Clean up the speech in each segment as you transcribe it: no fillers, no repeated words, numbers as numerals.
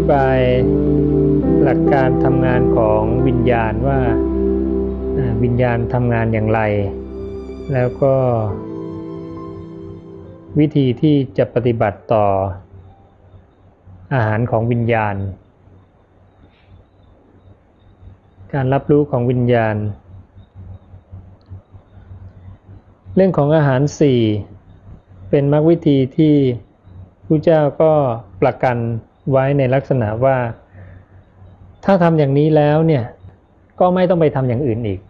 ธิบายหลักการทำงานของวิญญาณว่าวิญญาณทำงานอย่างไรแล้วก็วิธีที่จะปฏิบัติต่ออาหารของวิญญาณการรับรู้ของวิญญาณเรื่องของอาหารสี่เป็นมรรควิธีที่พระเจ้าก็ประกันไว้ในลักษณะว่าถ้าทำอย่างนี้แล้วเนี่ยก็ไม่ต้องไปทำอย่างอื่นอีก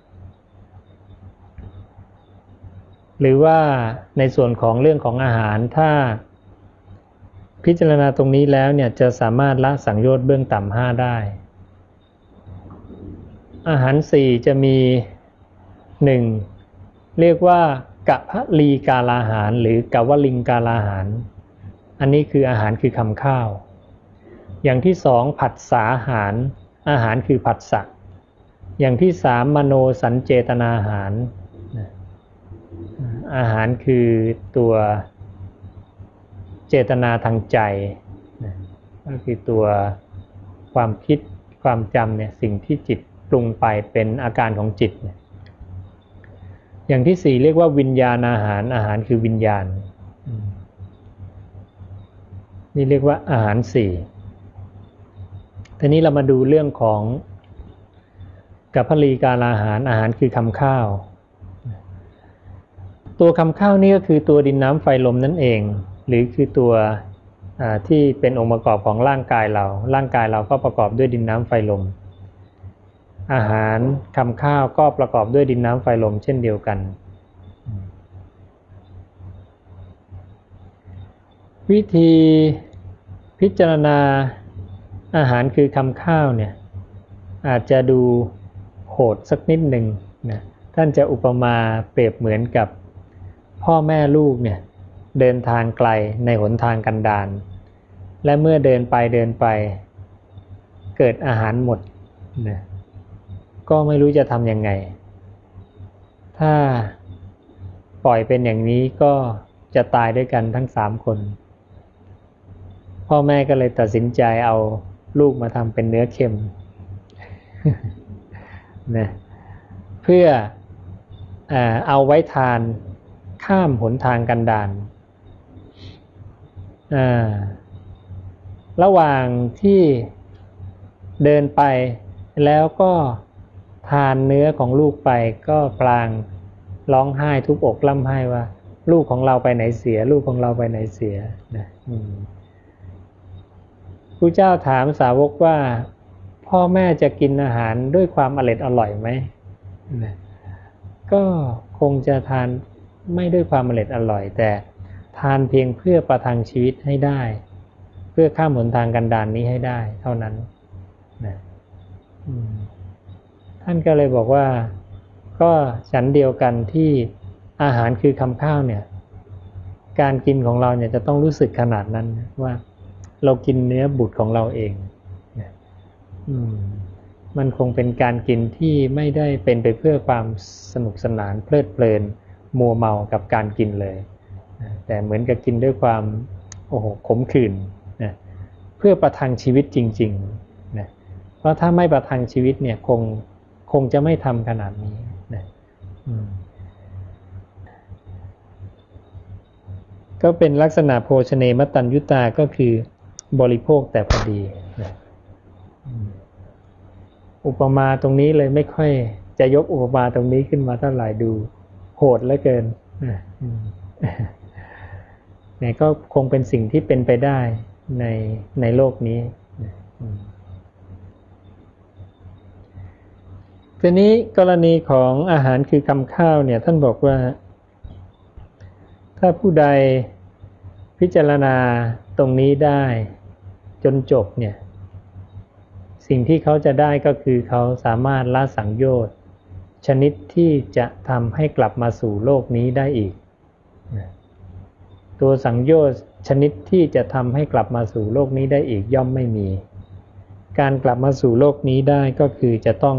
หรือว่าในส่วนของเรื่องของอาหารถ้าพิจารณาตรงนี้แล้วเนี่ยจะสามารถละสังโยชน์เบื้องต่ำห้าได้อาหารสี่จะมีหนึ่งเรียกว่ากัพพลีกาลาหารหรือกวลิงกาลาหารอันนี้คืออาหารคือคำข้าวอย่างที่สองผัสสาหารอาหารคือผัสสะอย่างที่สามมโนสัญเจตนาอาหารอาหารคือตัวเจตนาทางใจก็คือตัวความคิดความจำเนี่ยสิ่งที่จิตปรุงไปเป็นอาการของจิตอย่างที่สี่เรียกว่าวิญญาณอาหารอาหารคือวิญญาณนี่เรียกว่าอาหารสี่ทีนี้เรามาดูเรื่องของกัพพลีกาลาหารอาหารคือคำข้าวตัวคำข้าวนี่ก็คือตัวดินน้ำไฟลมนั่นเองหรือคือตัวที่เป็นองค์ประกอบของร่างกายเราก็ประกอบด้วยดินน้ำไฟลมอาหารคำข้าวก็ประกอบด้วยดินน้ำไฟลมเช่นเดียวกันวิธีพิจารณาอาหารคือคำข้าวเนี่ยอาจจะดูโหดสักนิดหนึ่งนะท่านจะอุปมาเปรียบเหมือนกับพ่อแม่ลูกเนี่ยเดินทางไกลในหนทางกันดารและเมื่อเดินไปเกิดอาหารหมดนะก็ไม่รู้จะทำยังไงถ้าปล่อยเป็นอย่างนี้ก็จะตายด้วยกันทั้ง3 คนพ่อแม่ก็เลยตัดสินใจเอาลูกมาทำเป็นเนื้อเค็มนะเพื่อเอาไว้ทานข้ามหนทางกันดารระหว่างที่เดินไปแล้วก็ทานเนื้อของลูกไปก็พลางร้องไห้ทุบอกร่ำไห้ว่าลูกของเราไปไหนเสียลูกของเราไปไหนเสียนะพระเจ้าถามสาวกว่าพ่อแม่จะกินอาหารด้วยความอร่อยไหมนะก็คงจะทานไม่ด้วยความอร่อยแต่ทานเพียงเพื่อประทังชีวิตให้ได้เพื่อข้ามหนทางกันดารนี้ให้ได้เท่านั้นนะท่านก็เลยบอกว่าก็ฉันเดียวกันที่อาหารคือคำข้าวเนี่ยการกินของเราเนี่ยจะต้องรู้สึกขนาดนั้นว่าเรากินเนื้อบุตรของเราเองมันคงเป็นการกินที่ไม่ได้เป็นไปเพื่อความสนุกสนานเพลิดเพลินมัวเมากับการกินเลยแต่เหมือนกับกินด้วยความขมขื่นนะเพื่อประทังชีวิตจริงๆนะเพราะถ้าไม่ประทังชีวิตเนี่ยคงจะไม่ทำขนาดนี้นะก็เป็นลักษณะโภชเนมัตตัญญุตาก็คือบริโภคแต่พอดีนะอุปมาตรงนี้เลยไม่ค่อยจะยกอุปมาตรงนี้ขึ้นมาเท่าไหร่ดูโหดเหลือเกินเนี่ยก็คงเป็นสิ่งที่เป็นไปได้ในโลกนี้ทีนี้กรณีของอาหารคือคำข้าวเนี่ยท่านบอกว่าถ้าผู้ใดพิจารณาตรงนี้ได้จนจบเนี่ยสิ่งที่เขาจะได้ก็คือเขาสามารถละสังโยชน์ชนิดที่จะทำให้กลับมาสู่โลกนี้ได้อีกตัวสังโยชน์ชนิดที่จะทำให้กลับมาสู่โลกนี้ได้อีกย่อมไม่มีการกลับมาสู่โลกนี้ได้ก็คือจะต้อง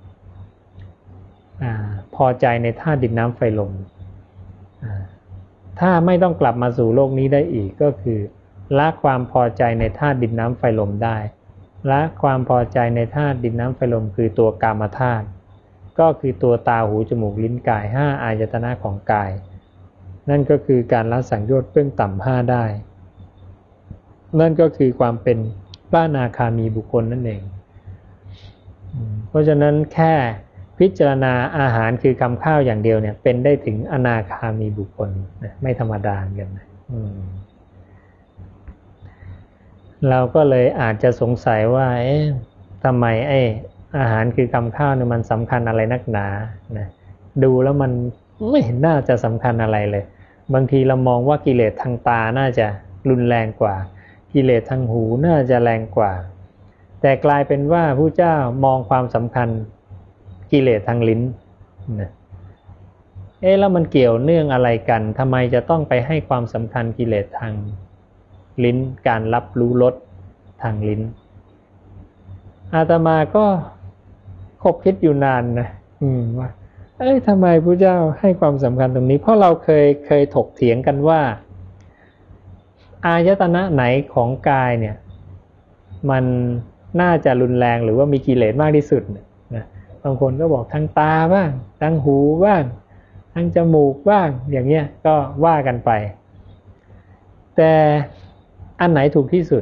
พอใจในธาตุดินน้ำไฟลมถ้าไม่ต้องกลับมาสู่โลกนี้ได้อีกก็คือละความพอใจในธาตุดินน้ำไฟลมได้และความพอใจในธาตุดินน้ำไฟลมคือตัวกามธาตุก็คือตัวตาหูจมูกลิ้นกาย5อายตนะของกายนั่นก็คือการละสังโยชน์เบื้องต่ำ5ได้นั่นก็คือความเป็นพระอนาคามีบุคคลนั่นเองเพราะฉะนั้นแค่พิจารณาอาหารคือคำข้าวอย่างเดียวเนี่ยเป็นได้ถึงอนาคามีบุคคลไม่ธรรมดากันเราก็เลยอาจจะสงสัยว่าทำไมอาหารคือคำข้าวเนี่ยมันสำคัญอะไรนักหนานะดูแล้วมันไม่เห็นน่าจะสำคัญอะไรเลยบางทีเรามองว่ากิเลสทางตาน่าจะรุนแรงกว่ากิเลสทางหูน่าจะแรงกว่าแต่กลายเป็นว่าพระเจ้ามองความสำคัญกิเลสทางลิ้นนะแล้วมันเกี่ยวเนื่องอะไรกันทำไมจะต้องไปให้ความสำคัญกิเลสทางลิ้นการรับรู้รสทางลิ้นอาตมาก็คบคิดอยู่นานนะว่าทำไมพระเจ้าให้ความสำคัญตรงนี้เพราะเราเคยถกเถียงกันว่าอายตนะไหนของกายเนี่ยมันน่าจะรุนแรงหรือว่ามีกิเลสมากที่สุดนะบางคนก็บอกทางตาบ้างทางหูบ้างทางจมูกบ้างอย่างเงี้ยก็ว่ากันไปแต่อันไหนถูกที่สุด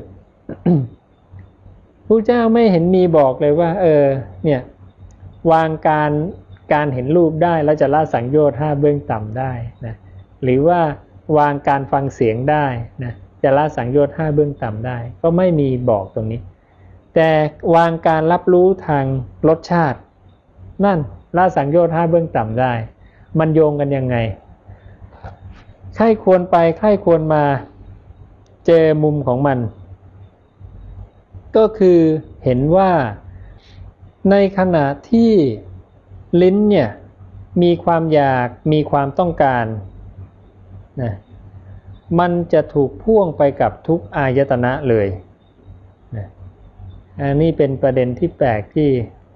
พระเจ้าไม่เห็นมีบอกเลยว่าเนี่ยวางการเห็นรูปได้แล้วจะละสังโยชน์5เบื้องต่ำได้นะหรือว่าวางการฟังเสียงได้นะจะละสังโยชน์5เบื้องต่ำได้ก็ไม่มีบอกตรงนี้แต่วางการรับรู้ทางรสชาตินั่นละสังโยชน์5เบื้องต่ำได้มันโยงกันยังไงใครควรไปใครควรมาเจอมุมของมันก็คือเห็นว่าในขณะที่ลิ้นเนี่ยมีความอยากมีความต้องการนะมันจะถูกพ่วงไปกับทุกอายตนะเลยนะอันนี้เป็นประเด็นที่แปลกที่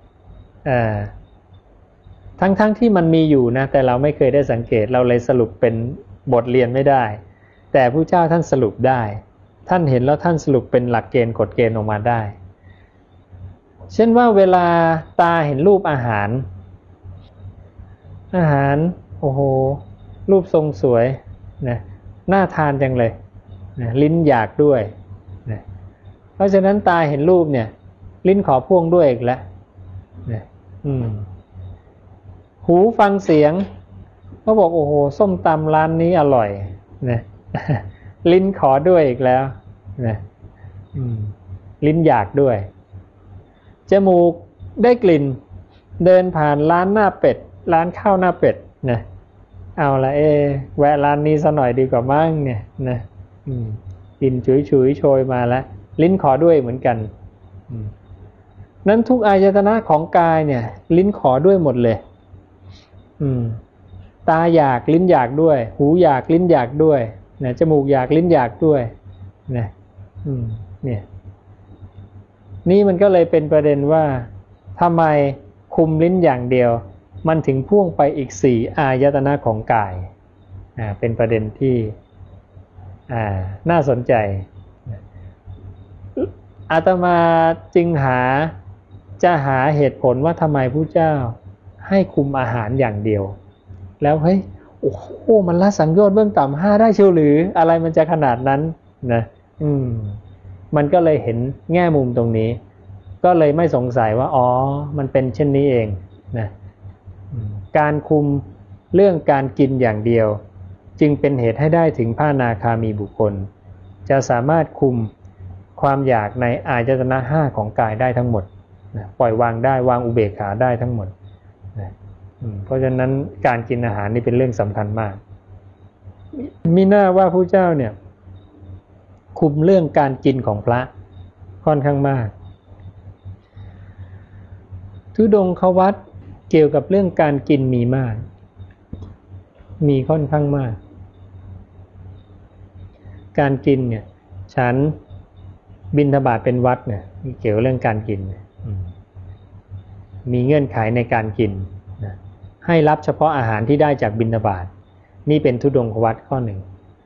ทั้งที่มันมีอยู่นะแต่เราไม่เคยได้สังเกตเราเลยสรุปเป็นบทเรียนไม่ได้แต่พระเจ้าท่านสรุปได้ท่านเห็นแล้วท่านสรุปเป็นหลักเกณฑ์กฎเกณฑ์ออกมาได้เช่นว่าเวลาตาเห็นรูปอาหารโอ้โหรูปทรงสวยนะน่าทานจังเลยนะลิ้นอยากด้วยนะเพราะฉะนั้นตาเห็นรูปเนี่ยลิ้นขอพ่วงด้วยอีกแล้วนะหูฟังเสียงเขาบอกโอ้โหส้มตำร้านนี้อร่อยนะลิ้นขอด้วยอีกแล้วนะลิ้นอยากด้วยจมูกได้กลิ่นเดินผ่านร้านหน้าเป็ดร้านข้าวหน้าเป็ดนะเอาละแวะร้านนี้ซะหน่อยดีกว่ามั้งเนี่ยนะกลิ่นฉุยๆโชยมาแล้วลิ้นขอด้วยเหมือนกันนั้นทุกอายตนะของกายเนี่ยลิ้นขอด้วยหมดเลยตาอยากลิ้นอยากด้วยหูอยากลิ้นอยากด้วยนะจมูกอยากลิ้นอยากด้วยนะเนี่ยนี่มันก็เลยเป็นประเด็นว่าทำไมคุมลิ้นอย่างเดียวมันถึงพ่วงไปอีก4อายตนะของกายเป็นประเด็นที่น่าสนใจอาตมาจึงจะหาเหตุผลว่าทำไมพระเจ้าให้คุมอาหารอย่างเดียวแล้วเฮ้ยโอ้โหมันละสังโยชน์เบื้องต่ำ5ได้เชียวหรืออะไรมันจะขนาดนั้นนะมันก็เลยเห็นแง่มุมตรงนี้ก็เลยไม่สงสัยว่าอ๋อมันเป็นเช่นนี้เองนะการคุมเรื่องการกินอย่างเดียวจึงเป็นเหตุให้ได้ถึงพระอนาคามีบุคคลจะสามารถคุมความอยากในอายตนะ5ของกายได้ทั้งหมดนะปล่อยวางได้วางอุเบกขาได้ทั้งหมดนะเพราะฉะนั้นการกินอาหารนี่เป็นเรื่องสำคัญมากมีหน้าว่าพระเจ้าเนี่ยคุมเรื่องการกินของพระค่อนข้างมากธุดงควัตรเกี่ยวกับเรื่องการกินมีมากมีค่อนข้างมากการกินเนี่ยฉันบิณฑบาตเป็นวัดเนี่ยเกี่ยวกับเรื่องการกินมีเงื่อนไขในการกินนะให้รับเฉพาะอาหารที่ได้จากบิณฑบาตนี่เป็นธุดงควัตรข้อหนึ่ง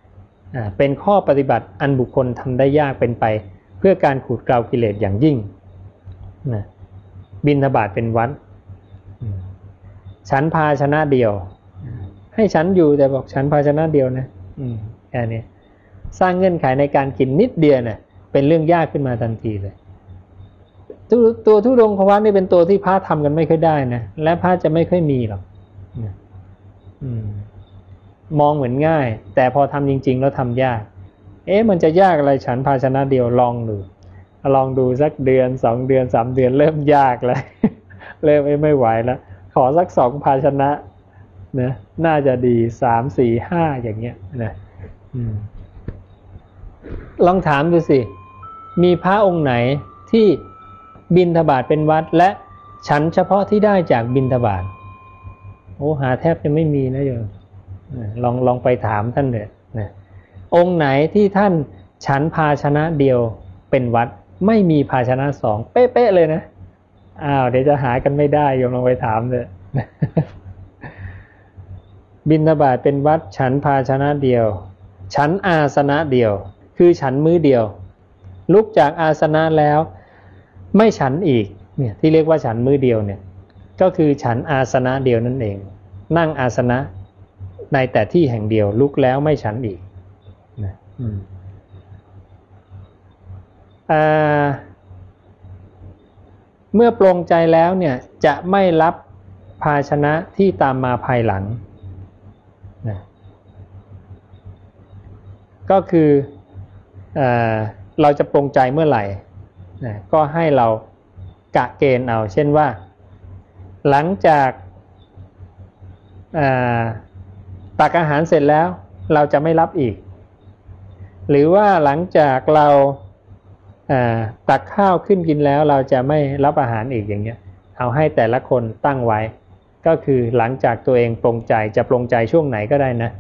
เป็นข้อปฏิบัติอันบุคคลทำได้ยากเป็นไปเพื่อการขูดเกลากิเลสอย่างยิ่งนะบิณฑบาตเป็นวัดฉันภาชนะเดียวให้ฉันอยู่แต่บอกฉันภาชนะเดียวนะแค่นี้สร้างเงื่อนไขในการกินนิดเดียวเนี่ยเป็นเรื่องยากขึ้นมาทันทีเลยตัวธุดงควัตนี่เป็นตัวที่พระทำกันไม่ค่อยได้นะและพระจะไม่ค่อยมีหรอกมองเหมือนง่ายแต่พอทำจริงๆแล้วทำยากมันจะยากอะไรฉันภาชนะเดียวลองดูสักเดือน2 เดือน3 เดือนเริ่มยากแล้ว เริ่มไม่ไหวแล้วขอสัก2 ภาชนะนะน่าจะดี3 4 5อย่างเงี้ยนะลองถามดูสิมีพระองค์ไหนที่บิณฑบาตเป็นวัดและฉันเฉพาะที่ได้จากบิณฑบาตหาแทบจะไม่มีนะโยมลองไปถามท่านเลยนะองค์ไหนที่ท่านฉันภาชนะเดียวเป็นวัดไม่มีภาชนะ2เป๊ะๆเลยนะเดี๋ยวจะหากันไม่ได้โยมลองไปถามเลย บิณฑบาตเป็นวัดฉันภาชนะเดียวฉันอาสนะเดียวคือฉันมื้อเดียวลุกจากอาสนะแล้วไม่ฉันอีกเนี่ยที่เรียกว่าฉันมื้อเดียวเนี่ยก็คือฉันอาสนะเดียวนั่นเองนั่งอาสนะในแต่ที่แห่งเดียวลุกแล้วไม่ฉันอีกนะเมื่อปรงใจแล้วเนี่ยจะไม่รับภาชนะที่ตามมาภายหลังนะก็คือเราจะปรงใจเมื่อไหร่นะก็ให้เรากะเกณฑ์เอาเช่นว่าหลังจากตักอาหารเสร็จแล้วเราจะไม่รับอีกหรือว่าหลังจากเราตักข้าวขึ้นกินแล้วเราจะไม่รับอาหารอีกอย่างเงี้ยเอาให้แต่ละคนตั้งไว้ก็คือหลังจากตัวเองปรงใจจะปรงใจช่วงไหนก็ได้นะ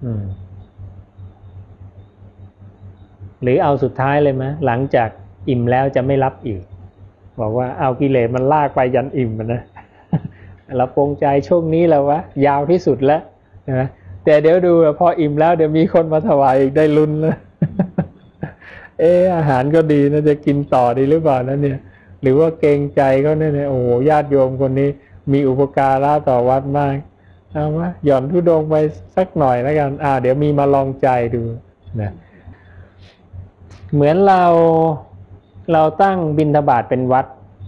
หรือเอาสุดท้ายเลยไหมหลังจากอิ่มแล้วจะไม่รับอีกบอกว่าเอากิเลสมันลากไปยันอิ่มนะเราปรงใจช่วงนี้แล้ววะยาวที่สุดแล้วนะแต่เดี๋ยวดูพออิ่มแล้วเดี๋ยวมีคนมาถวายอีกได้ลุ้นแล้วอาหารก็ดีนะจะกินต่อดีหรือเปล่านะเนี่ยหรือว่าเกรงใจเขาเนี่ยโอ้โหญาติโยมคนนี้มีอุปการะต่อวัดมากเอาวะหย่อนธุดงค์ไปสักหน่อยแล้วกันเดี๋ยวมีมาลองใจดูนะเหมือนเราตั้งบิณฑบาตเป็นวัด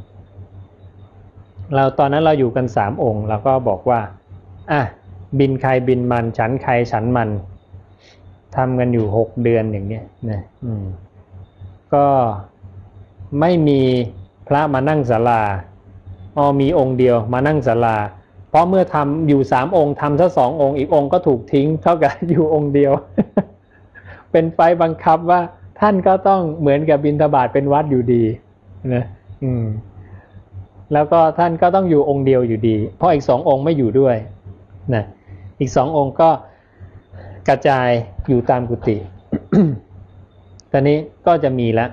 ตอนนั้นเราอยู่กัน3 องค์เราก็บอกว่าบินใครบินมันฉันใครฉันมันทำกันอยู่6 เดือนอย่างเนี้ยนะก็ไม่มีพระมานั่งศาลามีองค์เดียวมานั่งศาลาเพราะเมื่อทำอยู่3 องค์ทำซะ2 องค์อีกองค์ก็ถูกทิ้งเท่ากับอยู่องค์เดียว เป็นไฟบังคับว่าท่านก็ต้องเหมือนกับบิณฑบาตเป็นวัดอยู่ดีนะแล้วก็ท่านก็ต้องอยู่องค์เดียวอยู่ดีเพราะอีก2 องค์ไม่อยู่ด้วยนะอีก2 องค์ก็กระจายอยู่ตามกุฏิ ตอนนี้ก็จะมีแล้ว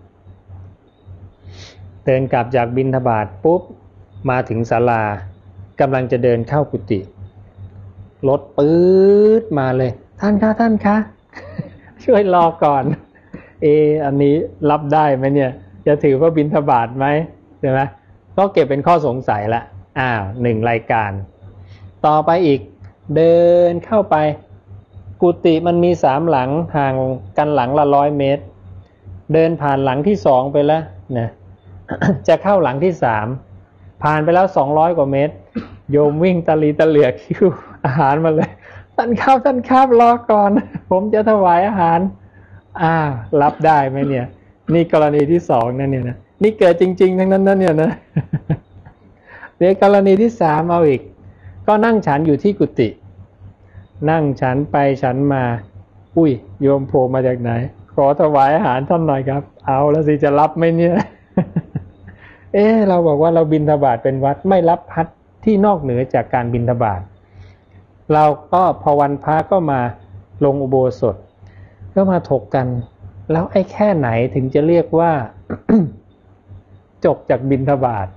เดินกลับจากบิณฑบาตปุ๊บมาถึงศาลากำลังจะเดินเข้ากุฏิรถปื๊ดมาเลยท่านคะ ช่วยรอก่อนอันนี้รับได้ไหมเนี่ยจะถือว่าบิณฑบาตไหมใช่ไหมก็เก็บเป็นข้อสงสัยละ1 รายการต่อไปอีกเดินเข้าไปกุฏิมันมี3 หลังห่างกันหลังละ100 เมตรเดินผ่านหลังที่2ไปแล้วนะ จะเข้าหลังที่3ผ่านไปแล้ว200 กว่าเมตรโยมวิ่งตะลีตะเหลือกคิวอาหารมาเลยท่านครับรอก่อนผมจะถวายอาหารรับได้ไหมเนี่ยนี่กรณีที่2นั่นเนี่ยนะนี่เกิดจริงๆทั้งนั้นนั่นเนี่ยนะ เดี๋ยวกรณีที่3เอาอีกก็นั่งฉันอยู่ที่กุฏินั่งฉันไปฉันมาอุ้ยโยมโผล่มาจากไหนขอถวายอาหารท่านหน่อยครับเอาแล้วสิจะรับไหมเนี่ย เราบอกว่าเราบิณฑบาตเป็นวัดไม่รับพัดที่นอกเหนือจากการบิณฑบาตเราก็พอวันพระก็มาลงอุโบสถก็มาถกกันแล้วแค่ไหนถึงจะเรียกว่า จบจากบิณฑบาต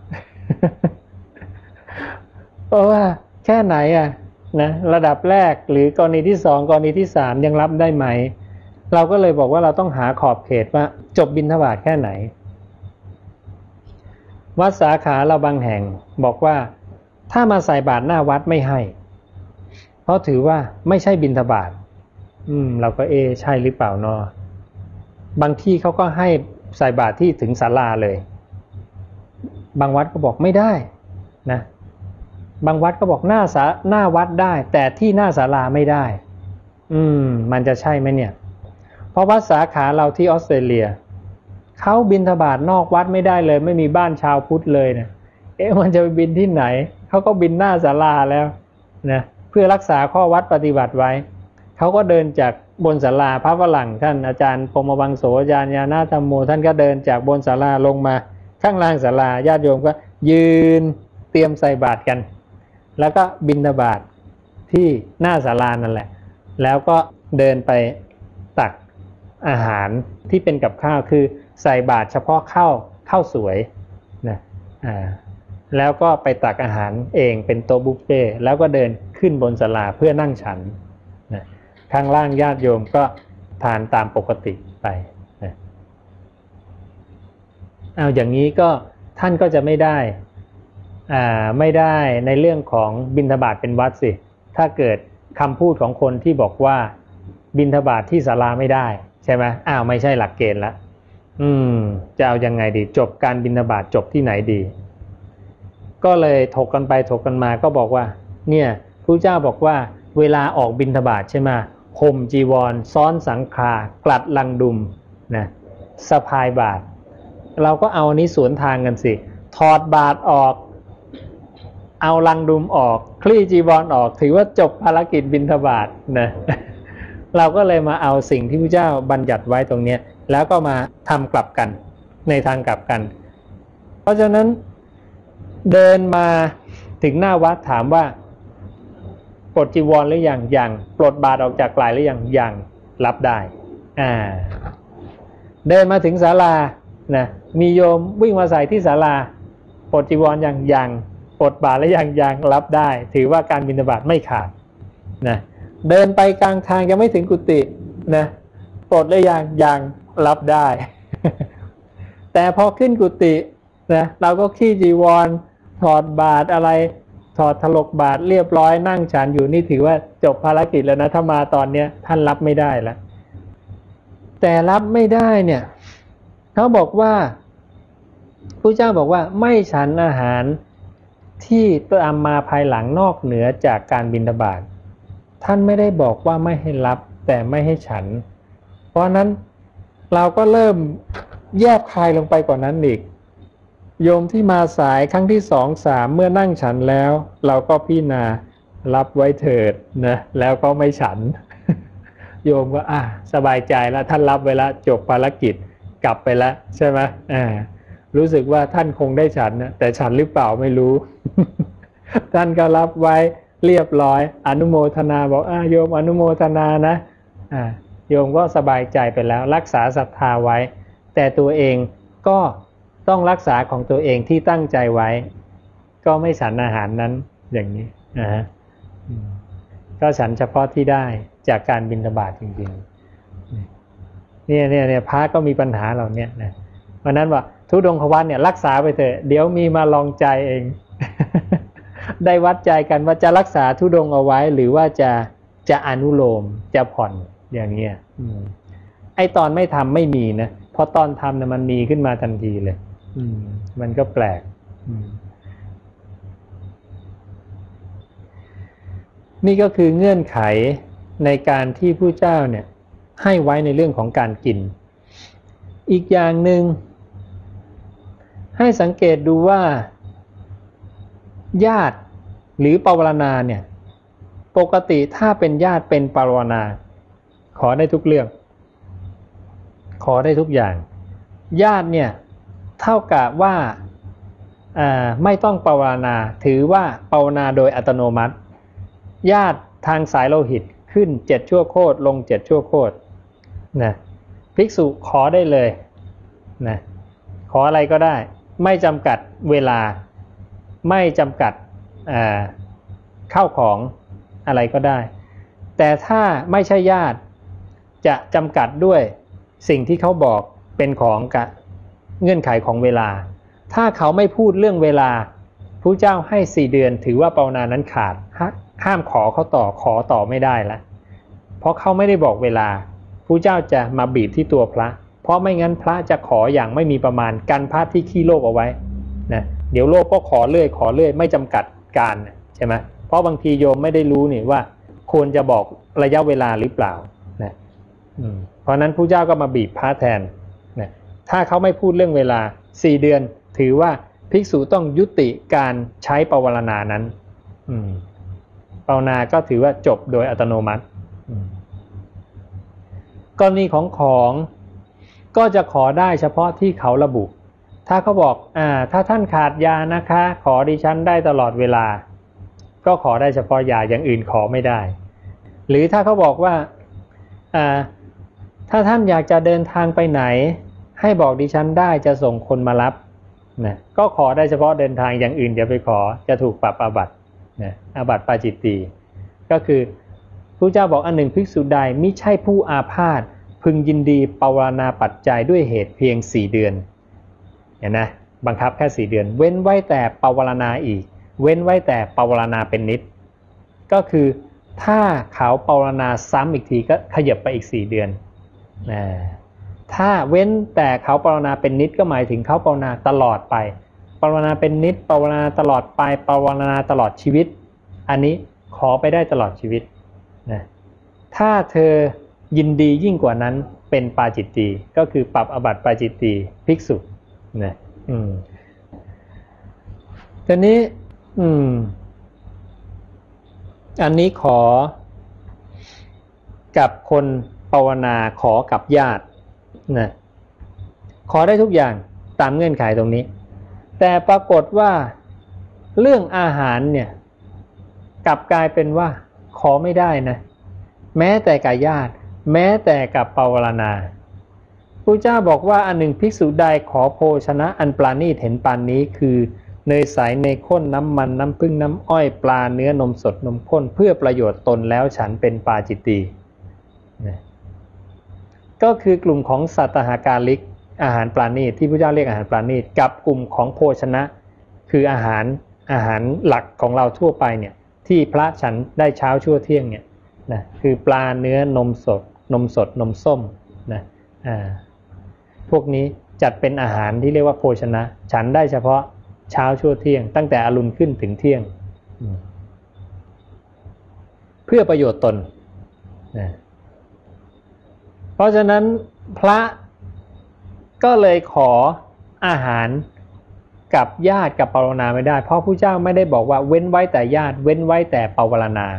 เพราะว่าแค่ไหนนะระดับแรกหรือกรณีที่2กรณีที่3ยังรับได้ไหมเราก็เลยบอกว่าเราต้องหาขอบเขตว่าจบบิณฑบาตแค่ไหนวัดสาขาเราบางแห่งบอกว่าถ้ามาใส่บาตรหน้าวัดไม่ให้เพราะถือว่าไม่ใช่บิณฑบาตเราก็ใช่หรือเปล่าเนาะบางที่เขาก็ให้ใส่บาตรที่ถึงศาลาเลยบางวัดก็บอกไม่ได้นะบางวัดก็บอกหน้าวัดได้แต่ที่หน้าศาลาไม่ได้มันจะใช่ไหมเนี่ยเพราะวัดสาขาเราที่ออสเตรเลียเขาบิณฑบาตนอกวัดไม่ได้เลยไม่มีบ้านชาวพุทธเลยนะมันจะไปบิณที่ไหนเขาก็บิณหน้าศาลาแล้วนะเพื่อรักษาข้อวัดปฏิบัติไว้เขาก็เดินจากบนศาลาพระฝรั่งท่านอาจารย์พรหมวังโสอาจารย์ญาณธรรมโมท่านก็เดินจากบนศาลาลงมาข้างล่างศาลาญาติโยมก็ยืนเตรียมใส่บาตรกันแล้วก็บิณฑบาตที่หน้าศาลานั่นแหละแล้วก็เดินไปตักอาหารที่เป็นกับข้าวคือใส่บาตรเฉพาะข้าวสวยนะแล้วก็ไปตักอาหารเองเป็นโต๊ะบุฟเฟ่ต์แล้วก็เดินขึ้นบนศาลาเพื่อนั่งฉันนะข้างล่างญาติโยมก็ทานตามปกติไปนะเอาอย่างนี้ก็ท่านก็จะไม่ได้ในเรื่องของบิณฑบาตเป็นวัดสิถ้าเกิดคำพูดของคนที่บอกว่าบิณฑบาตที่ศาลาไม่ได้ใช่ไหมไม่ใช่หลักเกณฑ์ละจะเอายังไงดีจบการบิณฑบาตจบที่ไหนดีก็เลยถกกันไปถกกันมาก็บอกว่าเนี่ยพระเจ้าบอกว่าเวลาออกบิณฑบาตใช่ไหมห่มจีวรซ้อนสังฆากลัดลังดุมนะสะพายบาตรเราก็เอานี้สวนทางกันสิถอดบาตรออกเอาลังดุมออกคลี่จีวรออกถือว่าจบภารกิจบิณฑบาตนะเราก็เลยมาเอาสิ่งที่พระเจ้าบัญญัติไว้ตรงนี้แล้วก็มาทำกลับกันในทางกลับกันเพราะฉะนั้นเดินมาถึงหน้าวัดถามว่าปลดจีวรหรือยังปลดบาตรออกจากกลายหรือยังรับได้เดินมาถึงศาลานะมีโยมวิ่งมาใส่ที่ศาลาปลดจีวรยังปลดบาตรแล้วยังรับได้ถือว่าการบิณฑบาตไม่ขาดนะเดินไปกลางทางยังไม่ถึงกุฏินะปลดแล้วยังรับได้ แต่พอขึ้นกุฏินะเราก็ขี้จีวรถอดบาตรอะไรถอดถลกบาตรเรียบร้อยนั่งฉันอยู่นี่ถือว่าจบภารกิจแล้วนะถ้ามาตอนเนี้ยท่านรับไม่ได้แล้วแต่รับไม่ได้เนี่ยเขาบอกว่าพระเจ้าบอกว่าไม่ฉันอาหารที่ตามมาภายหลังนอกเหนือจากการบิณฑบาตท่านไม่ได้บอกว่าไม่ให้รับแต่ไม่ให้ฉันเพราะนั้นเราก็เริ่มแยบคายลงไปกว่านั้นอีกโยมที่มาสายครั้งที่2 3เมื่อนั่งฉันแล้วเราก็พิจารณารับไว้เถิดนะแล้วก็ไม่ฉัน โยมก็สบายใจแล้วท่านรับไว้แล้วจบภารกิจกลับไปแล้วใช่ไหมรู้สึกว่าท่านคงได้ฉันนะแต่ฉันหรือเปล่าไม่รู้ ท่านก็รับไว้เรียบร้อยอนุโมทนาบอกโยมอนุโมทนานะโยมก็สบายใจไปแล้วรักษาศรัทธาไว้แต่ตัวเองก็ต้องรักษาของตัวเองที่ตั้งใจไว้ก็ไม่ฉันอาหารนั้นอย่างนี้นะฮะก็ฉันเฉพาะที่ได้จากการบิณฑบาตจริงๆเนี่ยพระก็มีปัญหาเหล่านี้นะเพราะนั้นว่าทุดงควัตเนี่ยรักษาไปเถอะเดี๋ยวมีมาลองใจเอง ได้วัดใจกันว่าจะรักษาทุดงเอาไว้หรือว่าจะอนุโลมจะผ่อนอย่างเงี้ยไอตอนไม่ทำไม่มีนะพอตอนทำเนี่ยมันมีขึ้นมาทันทีเลยมันก็แปลกนี่ก็คือเงื่อนไขในการที่ผู้เจ้าเนี่ยให้ไว้ในเรื่องของการกินอีกอย่างหนึ่งให้สังเกตดูว่าญาติหรือปวารณาเนี่ยปกติถ้าเป็นญาติเป็นปวารณาขอได้ทุกเรื่องขอได้ทุกอย่างญาติเนี่ยเท่ากับว่าไม่ต้องปวารณาถือว่าปวารณาโดยอัตโนมัติญาติทางสายโลหิตขึ้น7ชั่วโคตรลง7ชั่วโคตรนะภิกษุขอได้เลยนะขออะไรก็ได้ไม่จำกัดเวลาไม่จำกัดข้าวของอะไรก็ได้แต่ถ้าไม่ใช่ญาติจะจำกัดด้วยสิ่งที่เขาบอกเป็นของกับเงื่อนไขของเวลาถ้าเขาไม่พูดเรื่องเวลาพระเจ้าให้4 เดือนถือว่าปวารณานั้นขาดห้ามขอเขาต่อขอต่อไม่ได้แล้วเพราะเขาไม่ได้บอกเวลาพระเจ้าจะมาบีบที่ตัวพระเพราะไม่งั้นพระจะขออย่างไม่มีประมาณกันพระที่ขี้โลภเอาไว้นะเดี๋ยวโลภก็ขอเรื่อยไม่จำกัดการใช่ไหมเพราะบางทีโยมไม่ได้รู้นี่ว่าควรจะบอกระยะเวลาหรือเปล่านะเพราะนั้นพระเจ้าก็มาบีบพระแทนนะถ้าเขาไม่พูดเรื่องเวลา4 เดือนถือว่าภิกษุต้องยุติการใช้ปวารณานั้นปวารณาก็ถือว่าจบโดยอัตโนมัติกรณีของก็จะขอได้เฉพาะที่เขาระบุถ้าเขาบอกถ้าท่านขาดยานะคะขอดิฉันได้ตลอดเวลาก็ขอได้เฉพาะยาอย่างอื่นขอไม่ได้หรือถ้าเขาบอกว่าถ้าท่านอยากจะเดินทางไปไหนให้บอกดิฉันได้จะส่งคนมารับนะก็ขอได้เฉพาะเดินทางอย่างอื่นอย่าไปขอจะถูกปรับอาบัตินะอาบัติปาจิตตีก็คือพระเจ้าบอกอันหนึ่งภิกษุใดมิใช่ผู้อาพาธพึงยินดีปวารณาปัจจัยด้วยเหตุเพียง4 เดือนเห็นนะบังคับแค่4 เดือนเว้นไว้แต่ปวารณาอีกเว้นไว้แต่ปวารณาเป็นนิดก็คือถ้าเขาปวารณาซ้ำอีกทีก็ขยับไปอีก4 เดือนถ้าเว้นแต่เขาปวารณาเป็นนิดก็หมายถึงเขาปวารณาตลอดไปปวารณาเป็นนิดปวารณาตลอดไปปวารณาตลอดชีวิตอันนี้ขอไปได้ตลอดชีวิตนะถ้าเธอยินดียิ่งกว่านั้นเป็นปาจิตตีก็คือปรับอาบัติปาจิตตีภิกษุนะทีนี้อันนี้ขอกับคนภาวนาขอกับญาตินะขอได้ทุกอย่างตามเงื่อนไขตรงนี้แต่ปรากฏว่าเรื่องอาหารเนี่ยกลับกลายเป็นว่าขอไม่ได้นะแม้แต่กับญาติแม้แต่กับภาวนาพระเจ้าบอกว่าอันหนึ่งภิกษุใดขอโภชนะอันปราณีตเห็นปานนี้คือเนยใสเนยข้นน้ำมันน้ำผึ้งน้ำอ้อยปลาเนื้อนมสดนมข้นเพื่อประโยชน์ตนแล้วฉันเป็นปาจิตตีก็คือกลุ่มของสัตตหาการลิกอาหารปราณีตที่พระเจ้าเรียกอาหารปราณีตกับกลุ่มของโภชนะคืออาหารหลักของเราทั่วไปเนี่ยที่พระฉันได้เช้าชั่วเที่ยงเนี่ยนะคือปลาเนื้อนมสดนมส้มนะพวกนี้จัดเป็นอาหารที่เรียกว่าโภชนะฉันได้เฉพาะเช้าชั่วเที่ยงตั้งแต่อรุณขึ้นถึงเที่ยงเพื่อประโยชน์ตนนะเพราะฉะนั้นพระก็เลยขออาหารกับญาติกับปวารณาไม่ได้เพราะพระเจ้าไม่ได้บอกว่าเว้นไว้แต่ญาติเว้นไว้แต่ปวารณา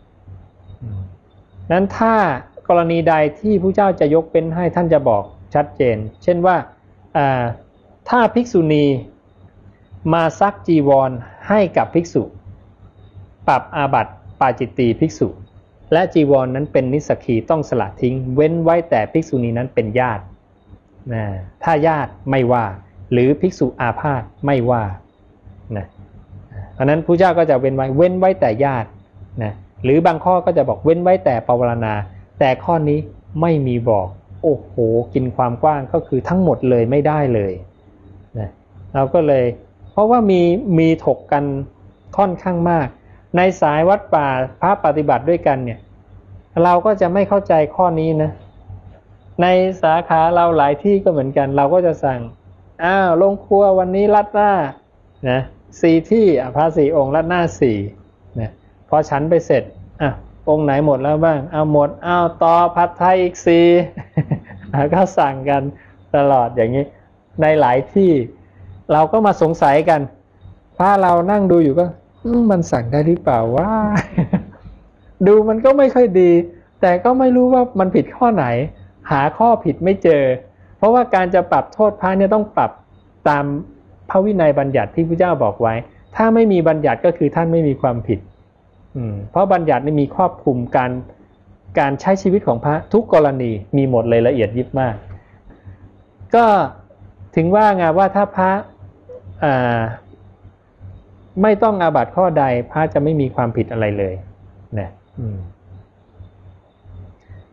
นั้นถ้ากรณีใดที่พระเจ้าจะยกเป็นให้ท่านจะบอกชัดเจนเช่นว่าถ้าภิกษุณีมาซักจีวรให้กับภิกษุปรับอาบัติปาจิตตีภิกษุและจีวรนั้นเป็นนิสสกีต้องสละทิ้งเว้นไว้แต่ภิกษุณีนั้นเป็นญาติถ้าญาติไม่ว่าหรือภิกษุอาพาธไม่ว่าเพราะนั้นพระเจ้าก็จะเว้นไว้แต่ญาติหรือบางข้อก็จะบอกเว้นไว้แต่ปวารณาแต่ข้อนี้ไม่มีบอกโอ้โหกินความกว้างก็คือทั้งหมดเลยไม่ได้เลยเราก็เลยเพราะว่ามีถกกันค่อนข้างมากในสายวัดป่าพระปฏิบัติด้วยกันเนี่ยเราก็จะไม่เข้าใจข้อนี้นะในสาขาเราหลายที่ก็เหมือนกันเราก็จะสั่งลงครัววันนี้รัดหน้านะ4ที่พระ4องค์รัดหน้า4นะพอฉันไปเสร็จองค์ไหนหมดแล้วบ้างเอาหมดต่อผัดไทยอีก4ก็สั่งกันตลอดอย่างนี้ในหลายที่เราก็มาสงสัยกันพระเรานั่งดูอยู่ก็มันสั่งได้หรือเปล่าว่า ดูมันก็ไม่ค่อยดีแต่ก็ไม่รู้ว่ามันผิดข้อไหนหาข้อผิดไม่เจอเพราะว่าการจะปรับโทษพระเนี่ยต้องปรับตามพระวินัยบัญญัติที่พระเจ้าบอกไว้ถ้าไม่มีบัญญัติก็คือท่านไม่มีความผิดเพราะบัญญัตินี่มีครอบคลุมการใช้ชีวิตของพระทุกกรณีมีหมดเลยละเอียดยิบมากก็ถึงว่าไงว่าถ้าพระไม่ต้องอาบัติข้อใดพระจะไม่มีความผิดอะไรเลยนะ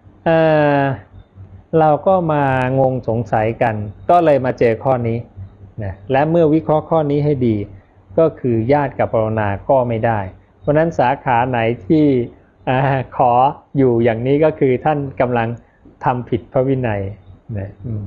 เราก็มางงสงสัยกันก็เลยมาเจอข้อนี้นะและเมื่อวิเคราะห์ข้อนี้ให้ดีก็คือญาติกับปรนนาก็ไม่ได้เพราะนั้นสาขาไหนที่ขออยู่อย่างนี้ก็คือท่านกำลังทำผิดพระวินัยนะ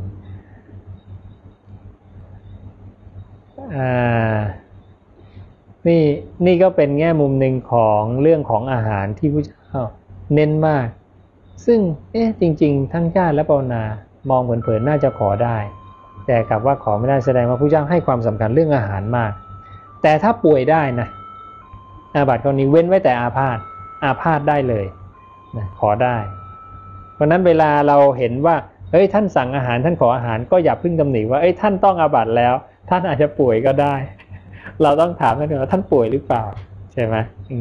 นี่ก็เป็นแง่มุมหนึ่งของเรื่องของอาหารที่พระเจ้าเน้นมากซึ่งจริงๆทั้งญาติและปรนนามองเผินๆน่าจะขอได้แต่กลับว่าขอไม่ได้แสดงว่าพระเจ้าให้ความสำคัญเรื่องอาหารมากแต่ถ้าป่วยได้นะอาบัติกรณีเว้นไว้แต่อาพาธได้เลยนะขอได้เพราะนั้นเวลาเราเห็นว่าท่านสั่งอาหารท่านขออาหารก็อย่าพึ่งตำหนิว่าท่านต้องอาบัติแล้วท่านอาจจะป่วยก็ได้เราต้องถามท่านว่าท่านป่วยหรือเปล่าใช่ไหม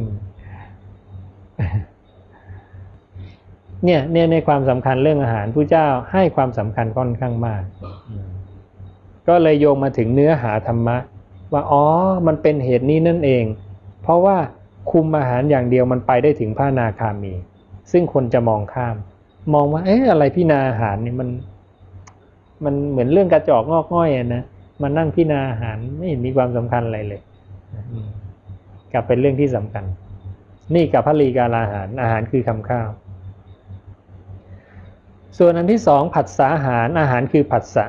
เนี่ยในความสำคัญเรื่องอาหารพระเจ้าให้ความสำคัญค่อนข้างมากก็เลยโยงมาถึงเนื้อหาธรรมะว่ามันเป็นเหตุนี้นั่นเองเพราะว่าคุมอาหารอย่างเดียวมันไปได้ถึงพระอนาคามีซึ่งคนจะมองข้ามมองว่าอะไรพิจารณาอาหารนี่มันเหมือนเรื่องกระจอกงอกง่อยนะมานั่งพิจารณาอาหารไม่เห็นมีความสำคัญอะไรเลยกลับเป็นเรื่องที่สำคัญนี่กับพลีกาลาหารอาหารคือคำข้าวส่วนอันที่สองผัสสะอาหารคือผัสสะ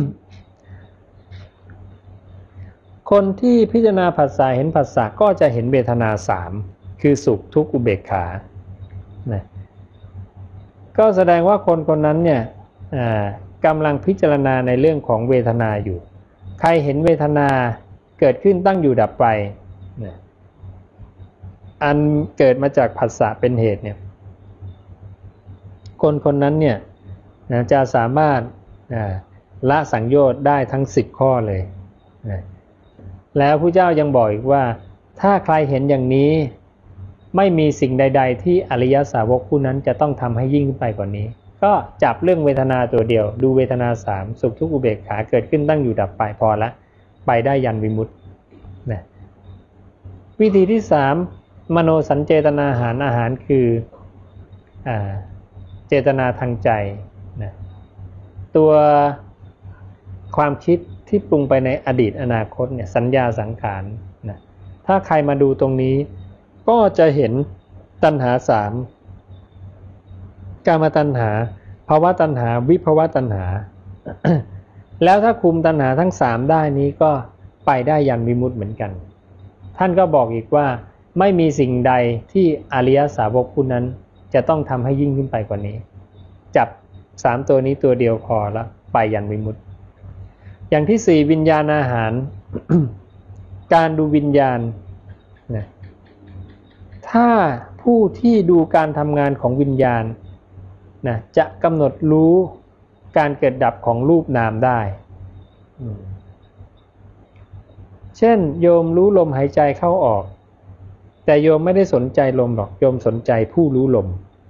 คนที่พิจารณาผัสสะเห็นผัสสะก็จะเห็นเวทนาสามคือสุขทุกข์อุเบกขานะก็แสดงว่าคนนั้นเนี่ยกำลังพิจารณาในเรื่องของเวทนาอยู่ใครเห็นเวทนาเกิดขึ้นตั้งอยู่ดับไปนะอันเกิดมาจากผัสสะเป็นเหตุเนี่ยคนนั้นเนี่ยจะสามารถละสังโยชน์ได้ทั้ง10ข้อเลยนะแล้วพระเจ้ายังบอกอีกว่าถ้าใครเห็นอย่างนี้ไม่มีสิ่งใดๆที่อริยสาวกผู้นั้นจะต้องทำให้ยิ่งขึ้นไปกว่านี้ก็จับเรื่องเวทนาตัวเดียวดูเวทนา3สุขทุกข์อุเบกขาเกิดขึ้นตั้งอยู่ดับไปพอละไปได้ยันวิมุตตินะวิธีที่3มโนสัญเจตนาอาหารคือเจตนาทางใจนะตัวความคิดที่ปรุงไปในอดีตอนาคตเนี่ยสัญญาสังขารนะถ้าใครมาดูตรงนี้ก็จะเห็นตัณหา3กามตัณหาภวตัณหาวิภวตัณหา แล้วถ้าคุมตัณหาทั้ง3ได้นี้ก็ไปได้ยันวิมุตติเหมือนกันท่านก็บอกอีกว่าไม่มีสิ่งใดที่อริยสาวกผู้นั้นจะต้องทำให้ยิ่งขึ้นไปกว่านี้จับ3ตัวนี้ตัวเดียวพอแล้วไปยันวิมุตติอย่างที่4วิญญาณอาหาร การดูวิญญาณนะถ้าผู้ที่ดูการทำงานของวิญญาณนะจะกำหนดรู้การเกิดดับของรูปนามได้เช่นโยมรู้ลมหายใจเข้าออกแต่โยมไม่ได้สนใจลมหรอกโยมสนใจผู้รู้ลม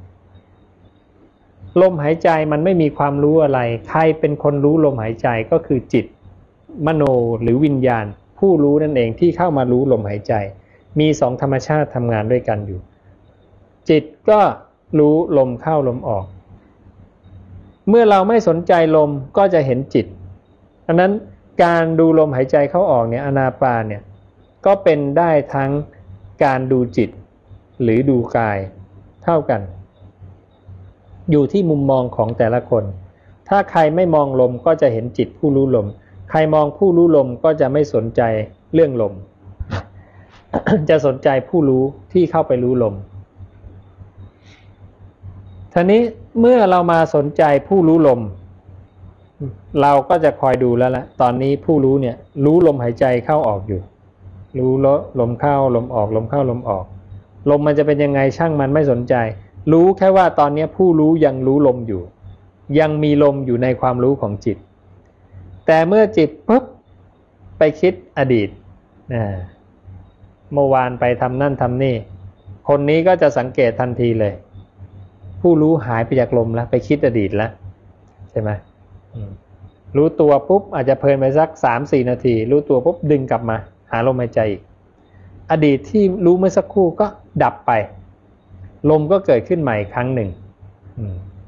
หายใจมันไม่มีความรู้อะไรใครเป็นคนรู้ลมหายใจก็คือจิตมโนหรือวิญญาณผู้รู้นั่นเองที่เข้ามารู้ลมหายใจมี2ธรรมชาติทำงานด้วยกันอยู่จิตก็รู้ลมเข้าลมออกเมื่อเราไม่สนใจลมก็จะเห็นจิตดังนั้นการดูลมหายใจเข้าออกเนี่ยอานาปานเนี่ยก็เป็นได้ทั้งการดูจิตหรือดูกายเท่ากันอยู่ที่มุมมองของแต่ละคนถ้าใครไม่มองลมก็จะเห็นจิตผู้รู้ลมใครมองผู้รู้ลมก็จะไม่สนใจเรื่องลม จะสนใจผู้รู้ที่เข้าไปรู้ลมทีนี้เมื่อเรามาสนใจผู้รู้ลมเราก็จะคอยดูแล้วละตอนนี้ผู้รู้เนี่ยรู้ลมหายใจเข้าออกอยู่รู้ลมเข้าลมออกลมเข้าลมออกลมมันจะเป็นยังไงช่างมันไม่สนใจรู้แค่ว่าตอนนี้ผู้รู้ยังรู้ลมอยู่ยังมีลมอยู่ในความรู้ของจิตแต่เมื่อจิตปุ๊บไปคิดอดีตเมื่อวานไปทำนั่นทำนี่คนนี้ก็จะสังเกตทันทีเลยผู้รู้หายไปจากลมแล้วไปคิดอดีตแล้วใช่ไหมรู้ตัวปุ๊บอาจจะเพลินไปสัก 3-4 นาทีรู้ตัวปุ๊บดึงกลับมาหาลมหายใจอีกอดีตที่รู้เมื่อสักครู่ก็ดับไปลมก็เกิดขึ้นใหม่ครั้งหนึ่ง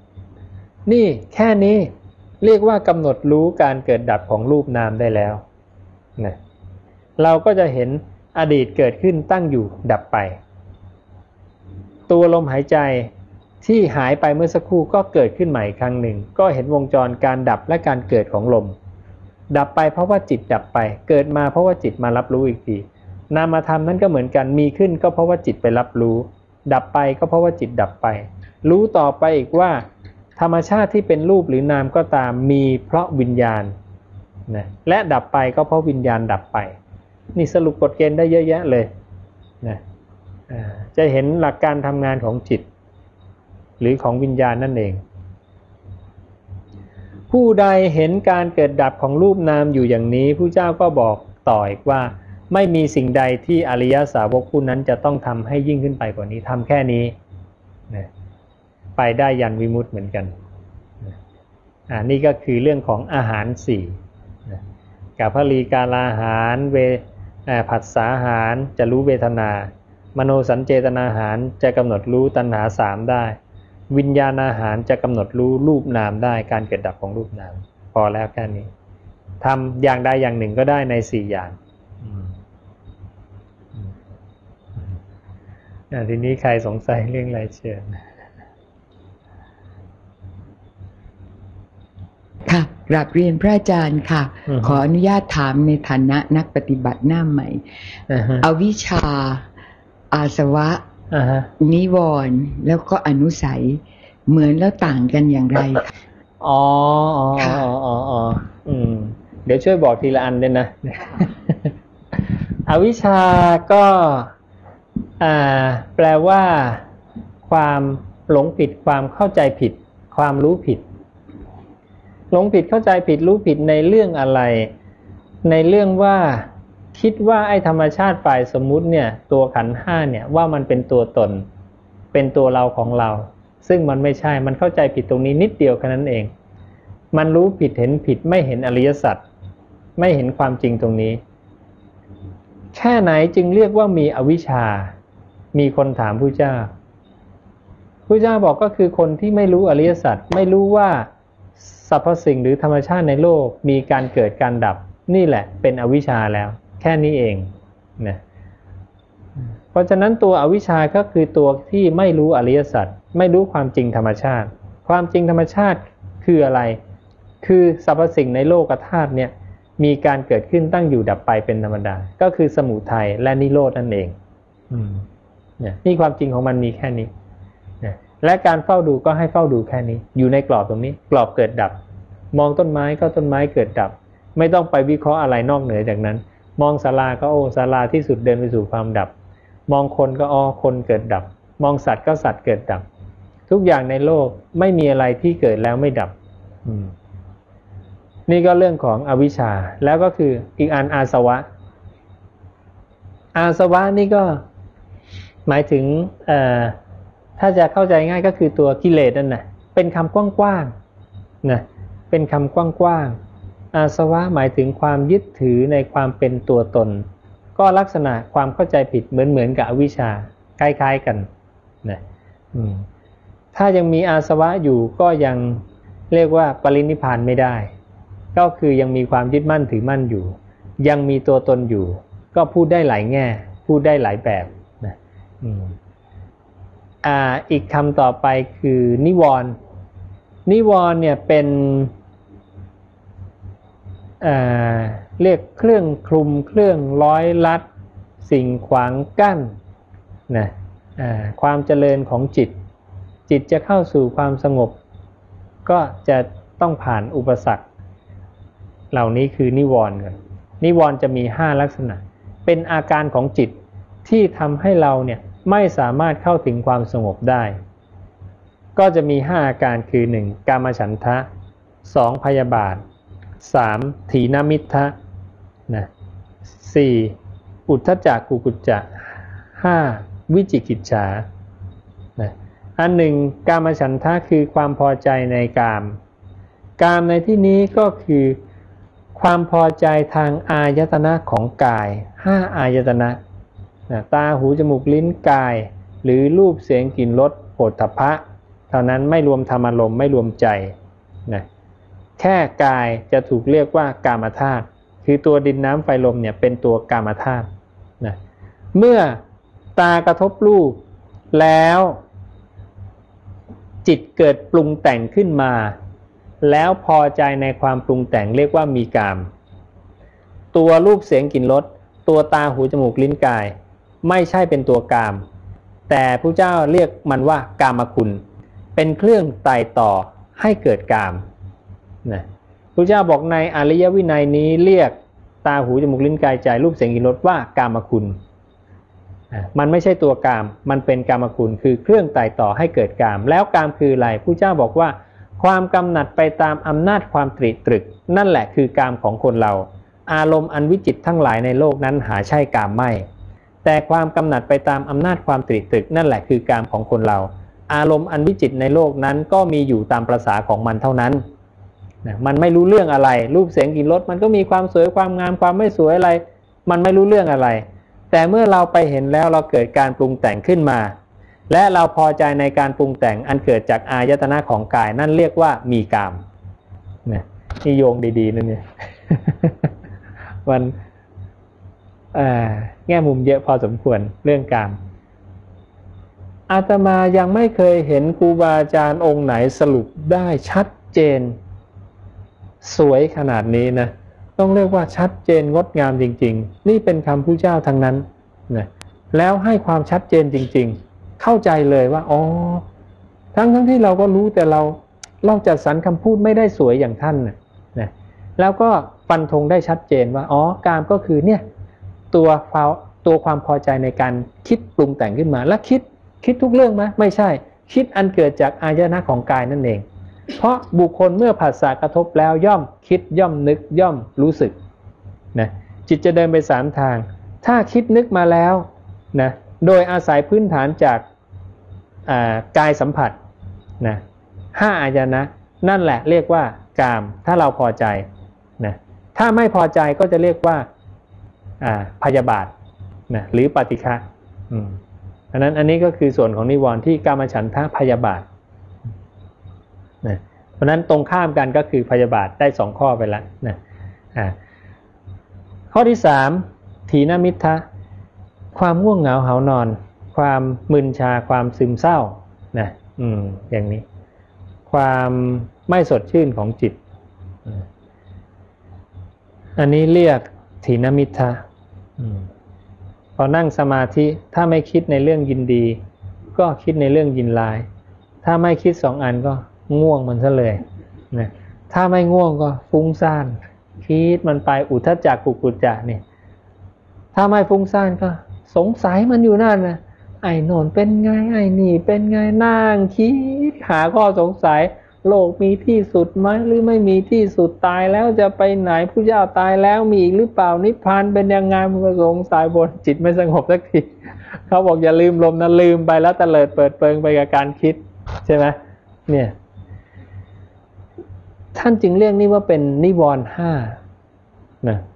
นี่แค่นี้เรียกว่ากำหนดรู้การเกิดดับของรูปนามได้แล้วนะเราก็จะเห็นอดีตเกิดขึ้นตั้งอยู่ดับไปตัวลมหายใจที่หายไปเมื่อสักครู่ก็เกิดขึ้นใหม่อีกครั้งหนึ่งก็เห็นวงจรการดับและการเกิดของลมดับไปเพราะว่าจิตดับไปเกิดมาเพราะว่าจิตมารับรู้อีกทีนามธรรมนั้นก็เหมือนกันมีขึ้นก็เพราะว่าจิตไปรับรู้ดับไปก็เพราะว่าจิตดับไปรู้ต่อไปอีกว่าธรรมชาติที่เป็นรูปหรือนามก็ตามมีเพราะวิญญาณนะและดับไปก็เพราะวิญญาณดับไปนี่สรุปกฎเกณฑ์ได้เยอะแยะเลยนะจะเห็นหลักการทำงานของจิตหรือของวิญญาณนั่นเองผู้ใดเห็นการเกิดดับของรูปนามอยู่อย่างนี้ผู้เจ้าก็บอกต่ออีกว่าไม่มีสิ่งใดที่อริยสาวกผู้นั้นจะต้องทำให้ยิ่งขึ้นไปกว่านี้ทำแค่นี้นะไปได้ยันวิมุตติเหมือนกันนี่ก็คือเรื่องของอาหารสี่กัปพลีกาลาหารผัสสาหารจะรู้เวทนามโนสัญเจตนาหารจะกำหนดรู้ตัณหาสามได้วิญญาณอาหารจะกำหนดรู้รูปนามได้การเกิดดับของรูปนามพอแล้วแค่นี้ทำอย่างใดอย่างหนึ่งก็ได้ในสี่อย่างทีนี้ใครสงสัยเรื่องอะไรเชิญค่ะกราบเรียนพระอาจารย์ค่ะขออนุญาตถามในฐานะนักปฏิบัติหน้าใหม่อวิชชาอาสวะนิวรณ์แล้วก็อนุสัยเหมือนแล้วต่างกันอย่างไรอ๋อเดี๋ยวช่วยบอกทีละอันด้วยนะอวิชชาก็แปลว่าความหลงผิดความเข้าใจผิดความรู้ผิดหลงผิดเข้าใจผิดรู้ผิดในเรื่องอะไรในเรื่องว่าคิดว่าไอ้ธรรมชาติฝ่ายสมมุติเนี่ยตัวขันธ์ห้าเนี่ยว่ามันเป็นตัวตนเป็นตัวเราของเราซึ่งมันไม่ใช่มันเข้าใจผิดตรงนี้นิดเดียวแค่นั้นเองมันรู้ผิดเห็นผิดไม่เห็นอริยสัจไม่เห็นความจริงตรงนี้แค่ไหนจึงเรียกว่ามีอวิชชามีคนถามพระเจ้าพระเจ้าบอกก็คือคนที่ไม่รู้อริยสัจไม่รู้ว่าสรรพสิ่งหรือธรรมชาติในโลกมีการเกิดการดับนี่แหละเป็นอวิชชาแล้วแค่นี้เองนะเพราะฉะนั้นตัวอวิชชาก็คือตัวที่ไม่รู้อริยสัจไม่รู้ความจริงธรรมชาติความจริงธรรมชาติคืออะไรคือสรรพสิ่งในโลกธาตุเนี่ยมีการเกิดขึ้นตั้งอยู่ดับไปเป็นธรรมดาก็คือสมุทัยและนิโรธนั่นเองนี่ความจริงของมันมีแค่นี้และการเฝ้าดูก็ให้เฝ้าดูแค่นี้อยู่ในกรอบตรงนี้กรอบเกิดดับมองต้นไม้ก็ต้นไม้เกิดดับไม่ต้องไปวิเคราะห์อะไรนอกเหนือจากนั้นมองศาลาก็ศาลาที่สุดเดินไปสู่ความดับมองคนก็คนเกิดดับมองสัตว์ก็สัตว์เกิดดับทุกอย่างในโลกไม่มีอะไรที่เกิดแล้วไม่ดับนี่ก็เรื่องของอวิชชาแล้วก็คืออีกอันอาสวะอาสวะนี่ก็หมายถึงถ้าจะเข้าใจง่ายก็คือตัวกิเลสนั่นนะเป็นคำกว้างๆนะเป็นคำกว้างๆอาสวะหมายถึงความยึดถือในความเป็นตัวตนก็ลักษณะความเข้าใจผิดเหมือนกับอวิชชาคล้ายๆกันนะถ้ายังมีอาสวะอยู่ก็ยังเรียกว่าปรินิพพานไม่ได้ก็คือยังมีความยึดมั่นถือมั่นอยู่ยังมีตัวตนอยู่ก็พูดได้หลายแง่พูดได้หลายแบบนะอีกคำต่อไปคือนิวรณ์นิวรณ์เนี่ยเป็นเรียกเครื่องคลุมเครื่องร้อยลัดสิ่งขวางกั้นนะความเจริญของจิตจะเข้าสู่ความสงบก็จะต้องผ่านอุปสรรคเหล่านี้คือนิวรณ์กันนิวรณ์จะมี5ลักษณะเป็นอาการของจิตที่ทำให้เราเนี่ยไม่สามารถเข้าถึงความสงบได้ก็จะมี5อาการคือ1กามฉันทะ2พยาบาท3ถีนมิทธะนะ4อุทธัจจะกุกุจจะ5วิจิกิจฉานะอันหนึ่งกามฉันทะคือความพอใจในกามในที่นี้ก็คือความพอใจทางอายตนะของกาย5อายตนะตาหูจมูกลิ้นกายหรือรูปเสียงกลิ่นรสโผฏฐัพพะเท่านั้นไม่รวมธรรมารมณ์ไม่รวมใจนะแค่กายจะถูกเรียกว่ากามธาตุคือตัวดินน้ำไฟลมเนี่ยเป็นตัวกามธาตุนะเมื่อตากระทบรูปแล้วจิตเกิดปรุงแต่งขึ้นมาแล้วพอใจในความปรุงแต่งเรียกว่ามีกามตัวรูปเสียงกลิ่นรสตัวตาหูจมูกลิ้นกายไม่ใช่เป็นตัวกามแต่พระเจ้าเรียกมันว่ากามคุณเป็นเครื่องไต่ต่อให้เกิดกามนะพระเจ้าบอกในอริยวินัยนี้เรียกตาหูจมูกลิ้นกายใจรูปเสียงกลิ่นรสว่ากามคุณมันไม่ใช่ตัวกามมันเป็นกามคุณคือเครื่องไต่ต่อให้เกิดกามแล้วกามคืออะไรพระเจ้าบอกว่าความกำหนัดไปตามอำนาจความตรีตรึกนั่นแหละคือกามของคนเราอารมณ์อันวิจิตรทั้งหลายในโลกนั้นหาใช่กามไม่แต่ความกำหนัดไปตามอำนาจความตรีตรึกนั่นแหละคือกามของคนเราอารมณ์อันวิจิตรในโลกนั้นก็มีอยู่ตามประสาของมันเท่านั้นมันไม่รู้เรื่องอะไรรูปเสียงกลิ่นรสมันก็มีความสวยความงามความไม่สวยอะไรมันไม่รู้เรื่องอะไรแต่เมื่อเราไปเห็นแล้วเราเกิดการปรุงแต่งขึ้นมาและเราพอใจในการปรุงแต่งอันเกิดจากอายตนะของกายนั่นเรียกว่ามีกามนี่โยงดีๆนั่นเนี่ย มันแง่มุมเยอะพอสมควรเรื่องกามอาตมายังไม่เคยเห็นครูบาอาจารย์องค์ไหนสรุปได้ชัดเจนสวยขนาดนี้นะต้องเรียกว่าชัดเจนงดงามจริงๆนี่เป็นคำพระเจ้าทั้งนั้นนะแล้วให้ความชัดเจนจริงๆเข้าใจเลยว่าอ๋อทั้งที่เราก็รู้แต่เราจัดสรรคำพูดไม่ได้สวยอย่างท่านนะแล้วก็ฟันธงได้ชัดเจนว่าอ๋อกามก็คือเนี่ยตัวความพอใจในการคิดปรุงแต่งขึ้นมาแล้วคิดทุกเรื่องไหมไม่ใช่คิดอันเกิดจากอายตนะของกายนั่นเองเพราะบุคคลเมื่อผัสสะกระทบแล้วย่อมคิดย่อมนึกย่อมรู้สึกนะจิตจะเดินไป3ทางถ้าคิดนึกมาแล้วนะโดยอาศัยพื้นฐานจากกายสัมผัสนะ5อายตนะนั่นแหละเรียกว่ากามถ้าเราพอใจนะถ้าไม่พอใจก็จะเรียกว่าพยาบาทนะหรือปฏิฆะอันนั้นอันนี้ก็คือส่วนของนิวรณ์ที่กามฉันทะพยาบาทนะเพราะนั้นตรงข้ามกันก็คือพยาบาทได้2ข้อไปแล้วนะข้อที่3ถีนมิทธะความง่วงเหงาหานอนความมึนชาความซึมเศร้านะอย่างนี้ความไม่สดชื่นของจิตอันนี้เรียกถีนมิทธะพอนั่งสมาธิถ้าไม่คิดในเรื่องยินดีก็คิดในเรื่องยินร้ายถ้าไม่คิด2อันก็ง่วงมันซะเลยนะถ้าไม่ง่วงก็ฟุ้งซ่านคิดมันไปอุทธัจจะกุกุจจะนี่ถ้าไม่ฟุ้งซ่านก็สงสัยมันอยู่นั่นนะไอ้โน่นเป็นไงไอ้นี่เป็นไงนั่งคิดหาข้อสงสัยโลกมีที่สุดไหมหรือไม่มีที่สุดตายแล้วจะไปไหนพุทธเจ้าตายแล้วมีอีกหรือเปล่านิพพานเป็นยังไงมันก็สงสัยบนจิตไม่สงบสักทีเขาบอกอย่าลืมลมนะลืมไปแล้วเตลิดเปิดเปิงไปกับการคิดใช่ไหมเนี่ยท่านจึงเรียกนี่ว่าเป็นนิวรณ์5นะ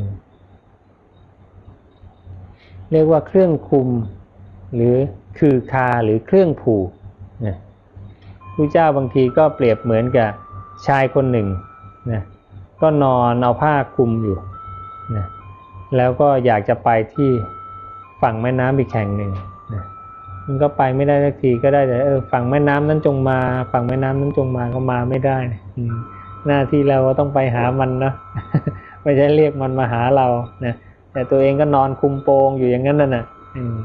เรียกว่าเครื่องคุมหรือคือคาหรือเครื่องผูกนะพระเจ้าบางทีก็เปรียบเหมือนกับชายคนหนึ่งนะก็นอนเอาผ้าคลุมอยู่นะแล้วก็อยากจะไปที่ฝั่งแม่น้ำอีกแห่งหนึ่งนะมันก็ไปไม่ได้สักทีก็ได้แต่ฝั่งแม่น้ำนั้นจงมาฝั่งแม่น้ำนั้นจงมาก็มาไม่ได้หน้าที่เราต้องไปหามันนะไม่ใช่เรียกมันมาหาเรานะแต่ตัวเองก็นอนคุมโปงอยู่อย่างนั้นน่ะ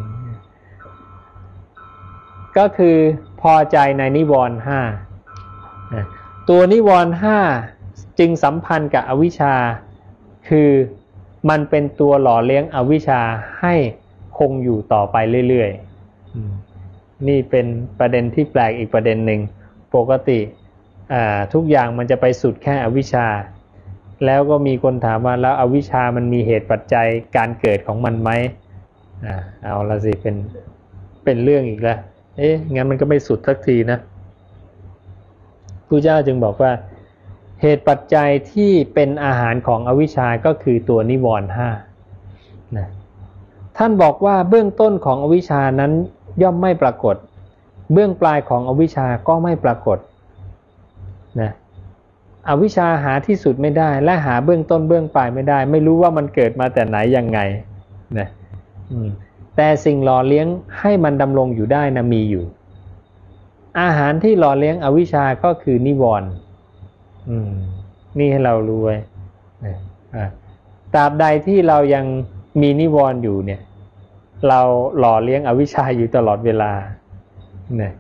ก็คือพอใจในนิวรณ์5นะตัวนิวรณ์5จึงสัมพันธ์กับอวิชชาคือมันเป็นตัวหล่อเลี้ยงอวิชชาให้คงอยู่ต่อไปเรื่อยๆนี่เป็นประเด็นที่แปลกอีกประเด็นหนึ่งปกติทุกอย่างมันจะไปสุดแค่อวิชชาแล้วก็มีคนถามว่าแล้วอวิชชามันมีเหตุปัจจัยการเกิดของมันไหมเอาละสิเป็นเรื่องอีกแล้วงั้นมันก็ไม่สุดสักทีนะพระเจ้าจึงบอกว่าเหตุปัจจัยที่เป็นอาหารของอวิชชาก็คือตัวนิวรณ์5นะท่านบอกว่าเบื้องต้นของอวิชชานั้นย่อมไม่ปรากฏเบื้องปลายของอวิชชาก็ไม่ปรากฏนะอวิชชาหาที่สุดไม่ได้และหาเบื้องต้นเบื้องปลายไม่ได้ไม่รู้ว่ามันเกิดมาแต่ไหนยังไงนะแต่สิ่งหล่อเลี้ยงให้มันดำรงอยู่ได้นะมีอยู่อาหารที่หล่อเลี้ยงอวิชชาก็คือนิวรณ์นี่ให้เรารู้ไว้ตราบใดที่เรายังมีนิวรณ์อยู่เนี่ยเราหล่อเลี้ยงอวิชชาอยู่ตลอดเวลาเนี่ย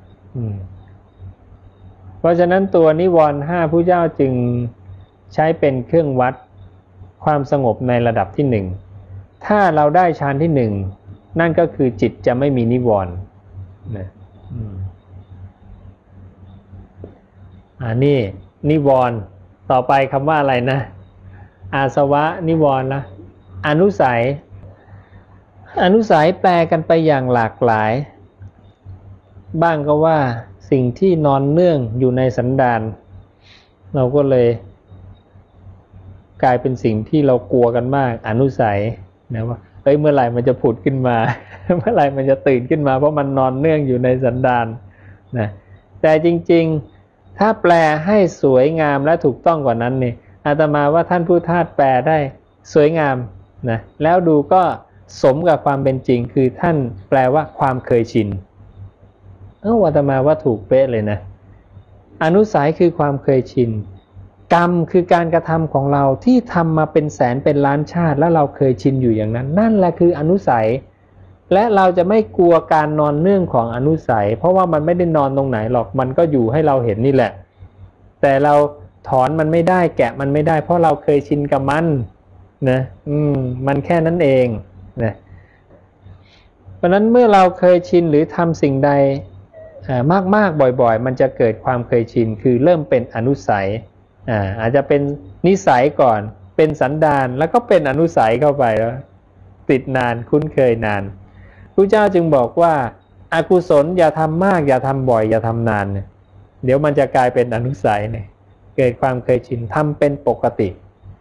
เพราะฉะนั้นตัวนิวรณ์5พระเจ้าจึงใช้เป็นเครื่องวัดความสงบในระดับที่หนึ่งถ้าเราได้ฌานที่หนึ่งนั่นก็คือจิตจะไม่มีนิวรณ์นะนี่นิวรณ์ต่อไปคำว่าอะไรนะอาสวะนิวรณ์นะอนุสัยแปลกันไปอย่างหลากหลายบ้างก็ว่าสิ่งที่นอนเนื่องอยู่ในสันดานเราก็เลยกลายเป็นสิ่งที่เรากลัวกันมากอนุสัยนะว่าเมื่อไหร่มันจะผุดขึ้นมา เมื่อไหร่มันจะตื่นขึ้นมาเพราะมันนอนเนื่องอยู่ในสันดานนะแต่จริงๆถ้าแปลให้สวยงามและถูกต้องกว่านั้นนี่อาตมาว่าท่านผู้ทาสแปลได้สวยงามนะแล้วดูก็สมกับความเป็นจริงคือท่านแปลว่าความเคยชินอาตมาว่าถูกเป๊ะเลยนะอนุสัยคือความเคยชินกรรมคือการกระทำของเราที่ทำมาเป็นแสนเป็นล้านชาติแล้วเราเคยชินอยู่อย่างนั้นนั่นแหละคืออนุสัยและเราจะไม่กลัวการนอนเนื่องของอนุสัยเพราะว่ามันไม่ได้นอนตรงไหนหรอกมันก็อยู่ให้เราเห็นนี่แหละแต่เราถอนมันไม่ได้แกะมันไม่ได้เพราะเราเคยชินกับมันนะมันแค่นั้นเองนะเพราะนั้นเมื่อเราเคยชินหรือทำสิ่งใดมากๆบ่อยๆมันจะเกิดความเคยชินคือเริ่มเป็นอนุสัยอาจจะเป็นนิสัยก่อนเป็นสันดานแล้วก็เป็นอนุสัยเข้าไปแล้วติดนานคุ้นเคยนานพระเจ้าจึงบอกว่าอกุศลอย่าทำมากอย่าทำบ่อยอย่าทำนานเนี่ยเดี๋ยวมันจะกลายเป็นอนุสัยเนี่ยเกิดความเคยชินทำเป็นปกติ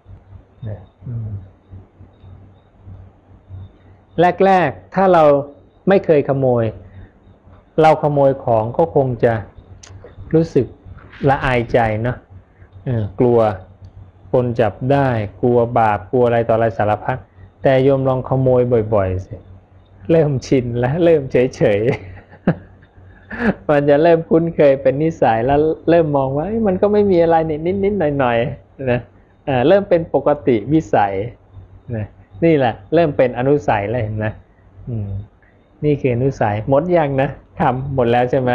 แรกๆถ้าเราไม่เคยขโมยเราขโมยของก็คงจะรู้สึกละอายใจเนาะกลัวคนจับได้กลัวบาปกลัวอะไรต่ออะไรสารพัดแต่โยมลองขโมยบ่อยๆสิเริ่มชินแล้วเริ่มเฉยๆมันจะเริ่มคุ้นเคยเป็นนิสัยแล้วเริ่มมองว่ามันก็ไม่มีอะไรนิดๆหน่อยๆนะเริ่มเป็นปกติวิสัยนะนี่แหละเริ่มเป็นอนุสัยแล้วเห็นไหมนี่คืออนุสัยหมดยังนะคำหมดแล้วใช่ไหม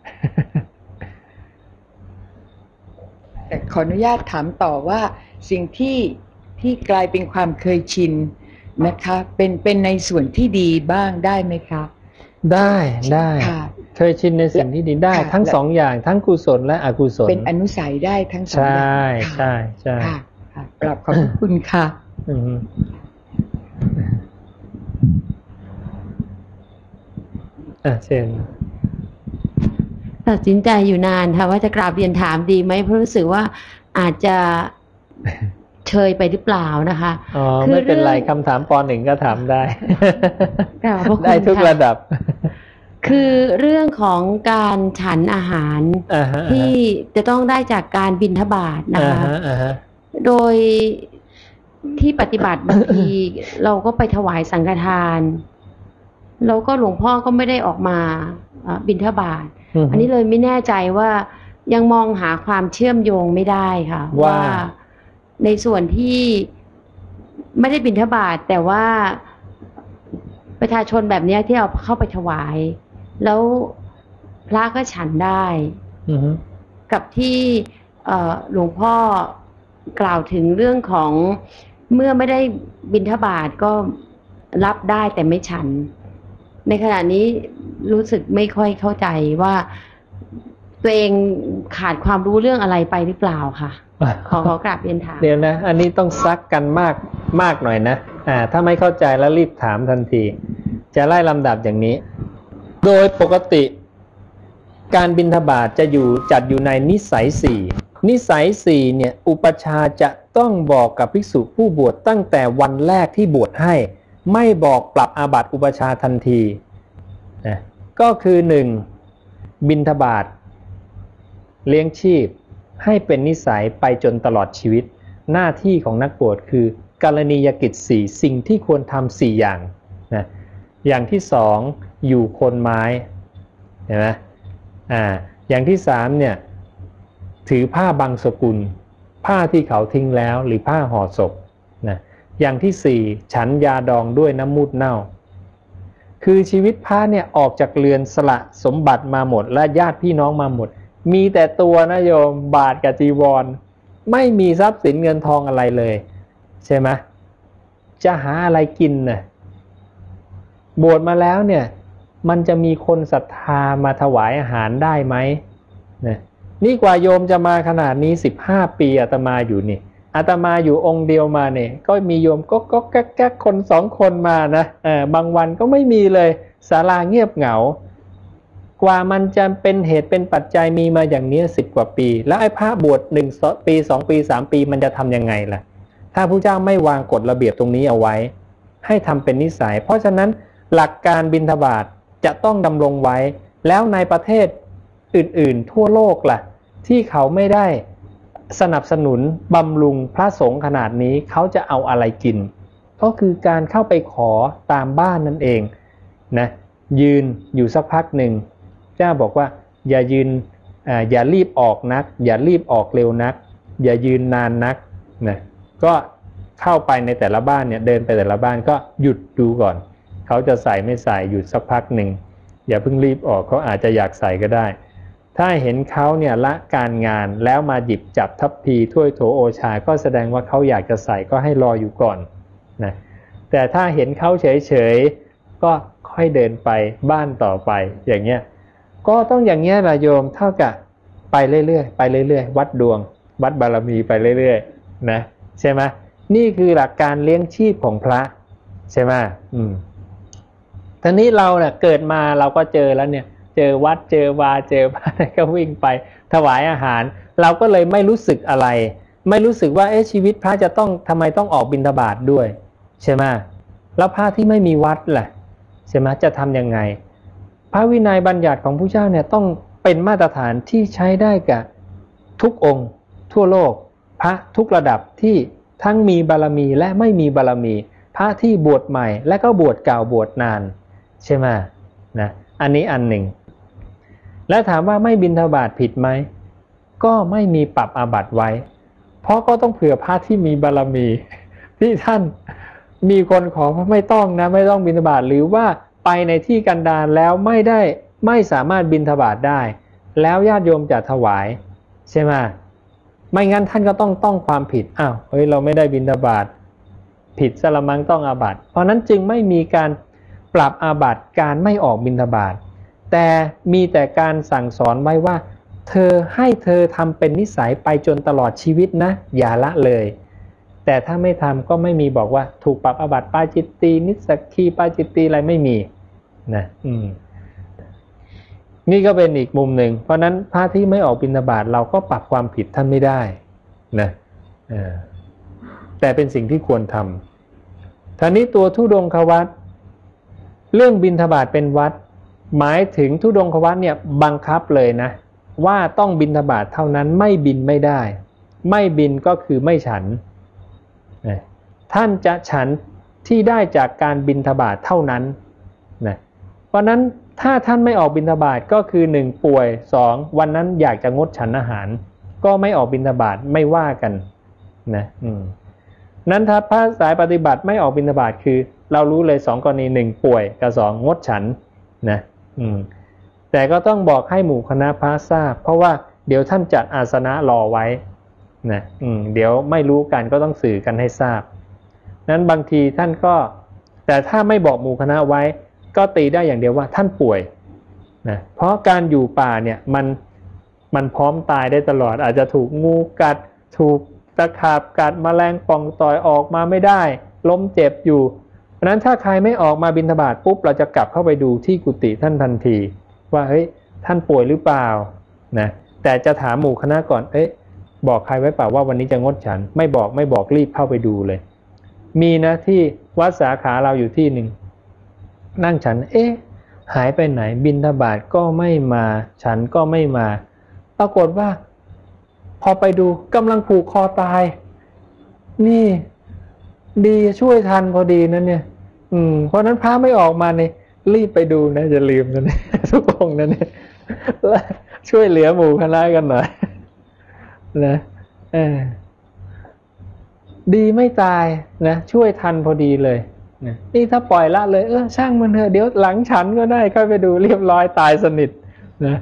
แต่ขออนุญาตถามต่อว่าสิ่งที่กลายเป็นความเคยชินนะคะเป็นในส่วนที่ดีบ้างได้ไหมคะได้เคยชินในสิ่งที่ดีได้ทั้งสองอย่างทั้งกุศลและอกุศลเป็นอนุสัยได้ทั้งสองอย่างใช่ค่ะกราบขอบคุณค่ะเช่นตัดสินใจอยู่นานค่ะว่าจะกราบเรียนถามดีไหมเพราะรู้สึกว่าอาจจะเชยไปหรือเปล่านะคะไม่เป็นไรคำถามป.1ก็ถามได้ได้ทุกระดับคือเรื่องของการฉันอาหารที่จะต้องได้จากการบิณฑบาตนะคะโดยที่ปฏิบัติบางทีเราก็ไปถวายสังฆทานแล้วก็หลวงพ่อก็ไม่ได้ออกมาบิณฑบาตอันนี้เลยไม่แน่ใจว่ายังมองหาความเชื่อมโยงไม่ได้ค่ะว่าในส่วนที่ไม่ได้บิณฑบาตแต่ว่าประชาชนแบบนี้ที่เอาเข้าไปถวายแล้วพระก็ฉันได้กับที่หลวงพ่อกล่าวถึงเรื่องของเมื่อไม่ได้บิณฑบาตก็รับได้แต่ไม่ฉันในขณะนี้รู้สึกไม่ค่อยเข้าใจว่าตัวเองขาดความรู้เรื่องอะไรไปหรือเปล่าค่ะขอกราบเรียนถามเดี๋ยวนะอันนี้ต้องซักกันมากหน่อยนะถ้าไม่เข้าใจแล้วรีบถามทันทีจะไล่ลำดับอย่างนี้โดยปกติการบิณฑบาตจะจัดอยู่ในนิสัย4นิสัย4เนี่ยอุปชาจะต้องบอกกับภิกษุผู้บวชตั้งแต่วันแรกที่บวชให้ไม่บอกปรับอาบัติอุปชาทันทีนะก็คือ1บิณฑบาตเลี้ยงชีพให้เป็นนิสัยไปจนตลอดชีวิตหน้าที่ของนักบวชคือกรณียกิจ4สิ่งที่ควรทำ4อย่างนะอย่างที่2อยู่โคนไม้เห็นไหมอย่างที่3เนี่ยถือผ้าบังสกุลผ้าที่เขาทิ้งแล้วหรือผ้าห่อศพนะอย่างที่4ฉันยาดองด้วยน้ำมูดเน่าคือชีวิตพระเนี่ยออกจากเรือนสละสมบัติมาหมดและญาติพี่น้องมาหมดมีแต่ตัวนะโยมบาทกับจีวรไม่มีทรัพย์สินเงินทองอะไรเลยใช่ไหมจะหาอะไรกินน่ะบวชมาแล้วเนี่ยมันจะมีคนศรัทธามาถวายอาหารได้ไหมนะนี่กว่าโยมจะมาขนาดนี้15ปีอาตมาอยู่นี่อาตมาอยู่องค์เดียวมาเนี่ยก็มีโยมก็แก๊กคน2คนมานะบางวันก็ไม่มีเลยศาลาเงียบเหงากว่ามันจะเป็นเหตุเป็นปัจจัยมีมาอย่างนี้10 กว่าปีแล้วไอ้พระบวช1 ปี2 ปี3 ปีมันจะทำยังไงล่ะถ้าพระเจ้าไม่วางกฎระเบียบตรงนี้เอาไว้ให้ทำเป็นนิสัยเพราะฉะนั้นหลักการบิณฑบาตจะต้องดำรงไว้แล้วในประเทศอื่นๆทั่วโลกล่ะที่เขาไม่ได้สนับสนุนบำรุงพระสงฆ์ขนาดนี้เขาจะเอาอะไรกินก็คือการเข้าไปขอตามบ้านนั่นเองนะยืนอยู่สักพักหนึ่งเจ้าบอกว่าอย่ายืนอย่ารีบออกนักอย่ารีบออกเร็วนักอย่ายืนนานนักนะก็เข้าไปในแต่ละบ้านเนี่ยเดินไปแต่ละบ้านก็หยุดดูก่อนเขาจะใส่ไม่ใส่หยุดสักพักหนึ่งอย่าเพิ่งรีบออกเขาอาจจะอยากใส่ก็ได้ถ้าเห็นเขาเนี่ยละการงานแล้วมาหยิบจับทัพพีถ้วยโถโอชาก็แสดงว่าเขาอยากจะใส่ก็ให้รออยู่ก่อนนะแต่ถ้าเห็นเขาเฉยๆก็ค่อยเดินไปบ้านต่อไปอย่างเงี้ยก็ต้องอย่างเงี้ยนะโยมเท่ากับไปเรื่อยๆไปเรื่อยๆวัดดวงวัดบารมีไปเรื่อยๆนะใช่ไหมนี่คือหลักการเลี้ยงชีพของพระใช่ไหมทีนี้เราเนี่ยเกิดมาเราก็เจอแล้วเนี่ยเจอวัดเจอวาเจอพระก็วิ่งไปถวายอาหารเราก็เลยไม่รู้สึกอะไรไม่รู้สึกว่าชีวิตพระจะต้องทำไมต้องออกบิณฑบาตด้วยใช่ไหมแล้วพระที่ไม่มีวัดล่ะใช่ไหมจะทำยังไงพระวินัยบัญญัติของพระเจ้าเนี่ยต้องเป็นมาตรฐานที่ใช้ได้กับทุกองค์ทั่วโลกพระทุกระดับที่ทั้งมีบารมีและไม่มีบารมีพระที่บวชใหม่และก็บวชเก่าบวชนานใช่ไหมนะอันนี้อันหนึ่งและถามว่าไม่บิณฑบาตผิดไหมก็ไม่มีปรับอาบัติไว้เพราะก็ต้องเผื่อพระที่มีบารมีที่ท่านมีคนขอไม่ต้องนะไม่ต้องบิณฑบาตหรือว่าไปในที่กันดารแล้วไม่สามารถบิณฑบาตได้แล้วญาติโยมจะถวายใช่ไหมไม่งั้นท่านก็ต้องความผิดเราไม่ได้บิณฑบาตผิดสละมังต้องอาบัติเพราะนั้นจึงไม่มีการปรับอาบัติการไม่ออกบิณฑบาตแต่มีแต่การสั่งสอนไว้ว่าเธอทำเป็นนิสัยไปจนตลอดชีวิตนะอย่าละเลยแต่ถ้าไม่ทำก็ไม่มีบอกว่าถูกปรับอาบัติปาจิตตีนิสสักคีปาจิตตีอะไรไม่มีนะนี่ก็เป็นอีกมุมหนึ่งเพราะนั้นพระที่ไม่ออกบิณฑบาตเราก็ปรับความผิดท่านไม่ได้นะแต่เป็นสิ่งที่ควรทำท่านี้ตัวธุดงควัตรเรื่องบิณฑบาตเป็นวัดหมายถึงธุดงควัตรเนี่ยบังคับเลยนะว่าต้องบิณฑบาตเท่านั้นไม่บิณไม่ได้ไม่บิณก็คือไม่ฉันท่านจะฉันที่ได้จากการบิณฑบาตเท่านั้นนะเพราะนั้นถ้าท่านไม่ออกบิณฑบาตก็คือ1ป่วย2วันนั้นอยากจะงดฉันอาหารก็ไม่ออกบิณฑบาตไม่ว่ากันนะนั้นถ้าพระสายปฏิบัติไม่ออกบิณฑบาตคือเรารู้เลย2กรณี1ป่วยกับ2งดฉันนะแต่ก็ต้องบอกให้หมู่คณะพระทราบเพราะว่าเดี๋ยวท่านจัดอาสนะรอไว้นะเดี๋ยวไม่รู้กันก็ต้องสื่อกันให้ทราบนั้นบางทีท่านก็แต่ถ้าไม่บอกหมู่คณะไว้ก็ตีได้อย่างเดียวว่าท่านป่วยนะเพราะการอยู่ป่าเนี่ยมันพร้อมตายได้ตลอดอาจจะถูกงูกัดถูกตะขาบกัดแมลงป่องต่อยออกมาไม่ได้ล้มเจ็บอยู่เพราะนั้นถ้าใครไม่ออกมาบิณฑบาตปุ๊บเราจะกลับเข้าไปดูที่กุฏิท่านทันทีว่าเฮ้ยท่านป่วยหรือเปล่านะแต่จะถามหมู่คณะก่อนบอกใครไว้เปล่าว่าวันนี้จะงดฉันไม่บอกรีบเข้าไปดูเลยมีนะที่วัดสาขาเราอยู่ที่หนึ่งนั่งฉันหายไปไหน บิณฑบาตก็ไม่มาฉันก็ไม่มาปรากฏว่าพอไปดูกำลังผูกคอตายนี่ดีช่วยทันพอดีนั่นเนี่ยเพราะนั้นพระไม่ออกมาเนี่ยรีบไปดูนะอย่าลืมนะเนี่ยทุกองค์นะเนี่ยช่วยเหลือหมู่คณะกันหน่อยนะดีไม่ตายนะช่วยทันพอดีเลยนะนี่ถ้าปล่อยละเลยช่างมันเถอะเดี๋ยวหลังฉันก็ได้ค่อยไปดูเรียบร้อยตายสนิทนะ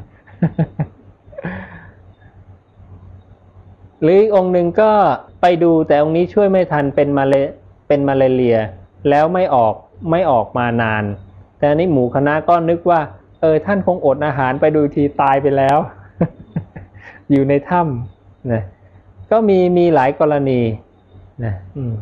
หรืออีกองค์หนึ่งก็ไปดูแต่องค์นี้ช่วยไม่ทันเป็นมาเลเรียแล้วไม่ออกมานานแต่อันนี้หมู่คณะก็นึกว่าท่านคงอดอาหารไปดูทีตายไปแล้ว อยู่ในถ้ำนะก็มีหลายกรณีนะ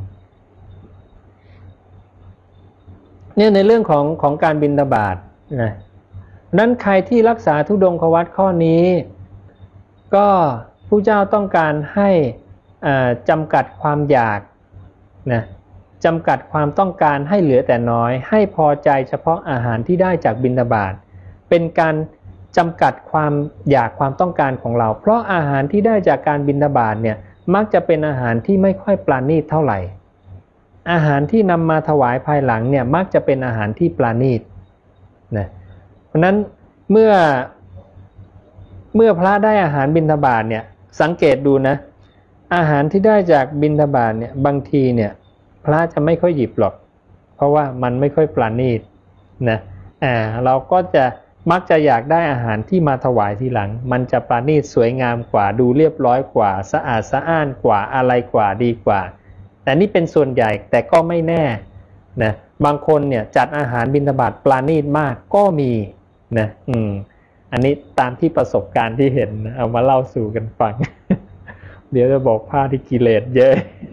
เนี่ยในเรื่องของการบิณฑบาตนะนั้นใครที่รักษาธุดงควัตรข้อนี้ก็ผู้เจ้าต้องการให้จำกัดความอยากนะจำกัดความต้องการให้เหลือแต่น้อยให้พอใจเฉพาะอาหารที่ได้จากบิณฑบาตเป็นการจำกัดความอยากความต้องการของเราเพราะอาหารที่ได้จากการบิณฑบาตเนี่ยมักจะเป็นอาหารที่ไม่ค่อยปราณีตเท่าไหร่อาหารที่นำมาถวายภายหลังเนี่ยมักจะเป็นอาหารที่ปราณีตนะเพราะนั้นเมื่อพระได้อาหารบิณฑบาตเนี่ยสังเกตดูนะอาหารที่ได้จากบิณฑบาตเนี่ยบางทีเนี่ยพระจะไม่ค่อยหยิบหรอกเพราะว่ามันไม่ค่อยปราณีตนะเราก็จะมักจะอยากได้อาหารที่มาถวายทีหลังมันจะปราณีตสวยงามกว่าดูเรียบร้อยกว่าสะอาดสะอ้านกว่าอะไรกว่าดีกว่าแต่นี่เป็นส่วนใหญ่แต่ก็ไม่แน่นะบางคนเนี่ยจัดอาหารบิณฑบาตปราณีตมากก็มีนะอันนี้ตามที่ประสบการณ์ที่เห็นนะเอามาเล่าสู่กันฟัง เดี๋ยวจะบอกพระที่กิเลสเยอะ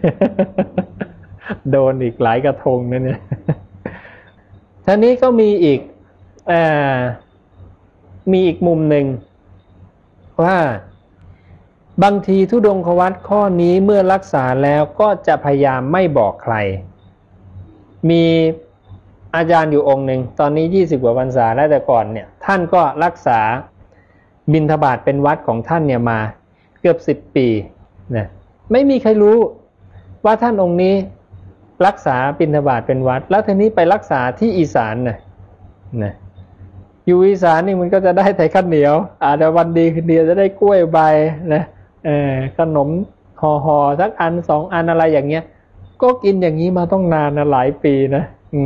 โดนอีกหลายกระทงนะเนี่ย ท่านี้ก็มีอีกมุมหนึ่งว่าบางทีธุดงควัตรข้อนี้เมื่อรักษาแล้วก็จะพยายามไม่บอกใครมีอาจารย์อยู่องค์หนึ่งตอนนี้20กว่าพรรษาแล้วแต่ก่อนเนี่ยท่านก็รักษาบิณฑบาตเป็นวัดของท่านเนี่ยมาเกือบ10 ปีนะไม่มีใครรู้ว่าท่านองค์นี้รักษาบิณฑบาตเป็นวัดแล้วทีนี้ไปรักษาที่อีสานนะอยู่อีสานนี่มันก็จะได้แต่ข้าวเหนียวอาจจะวันดีคืนดีจะได้กล้วยใบนะขนมห่อสักอัน2 อันอะไรอย่างเงี้ยก็กินอย่างนี้มาต้องนานนะหลายปีนะ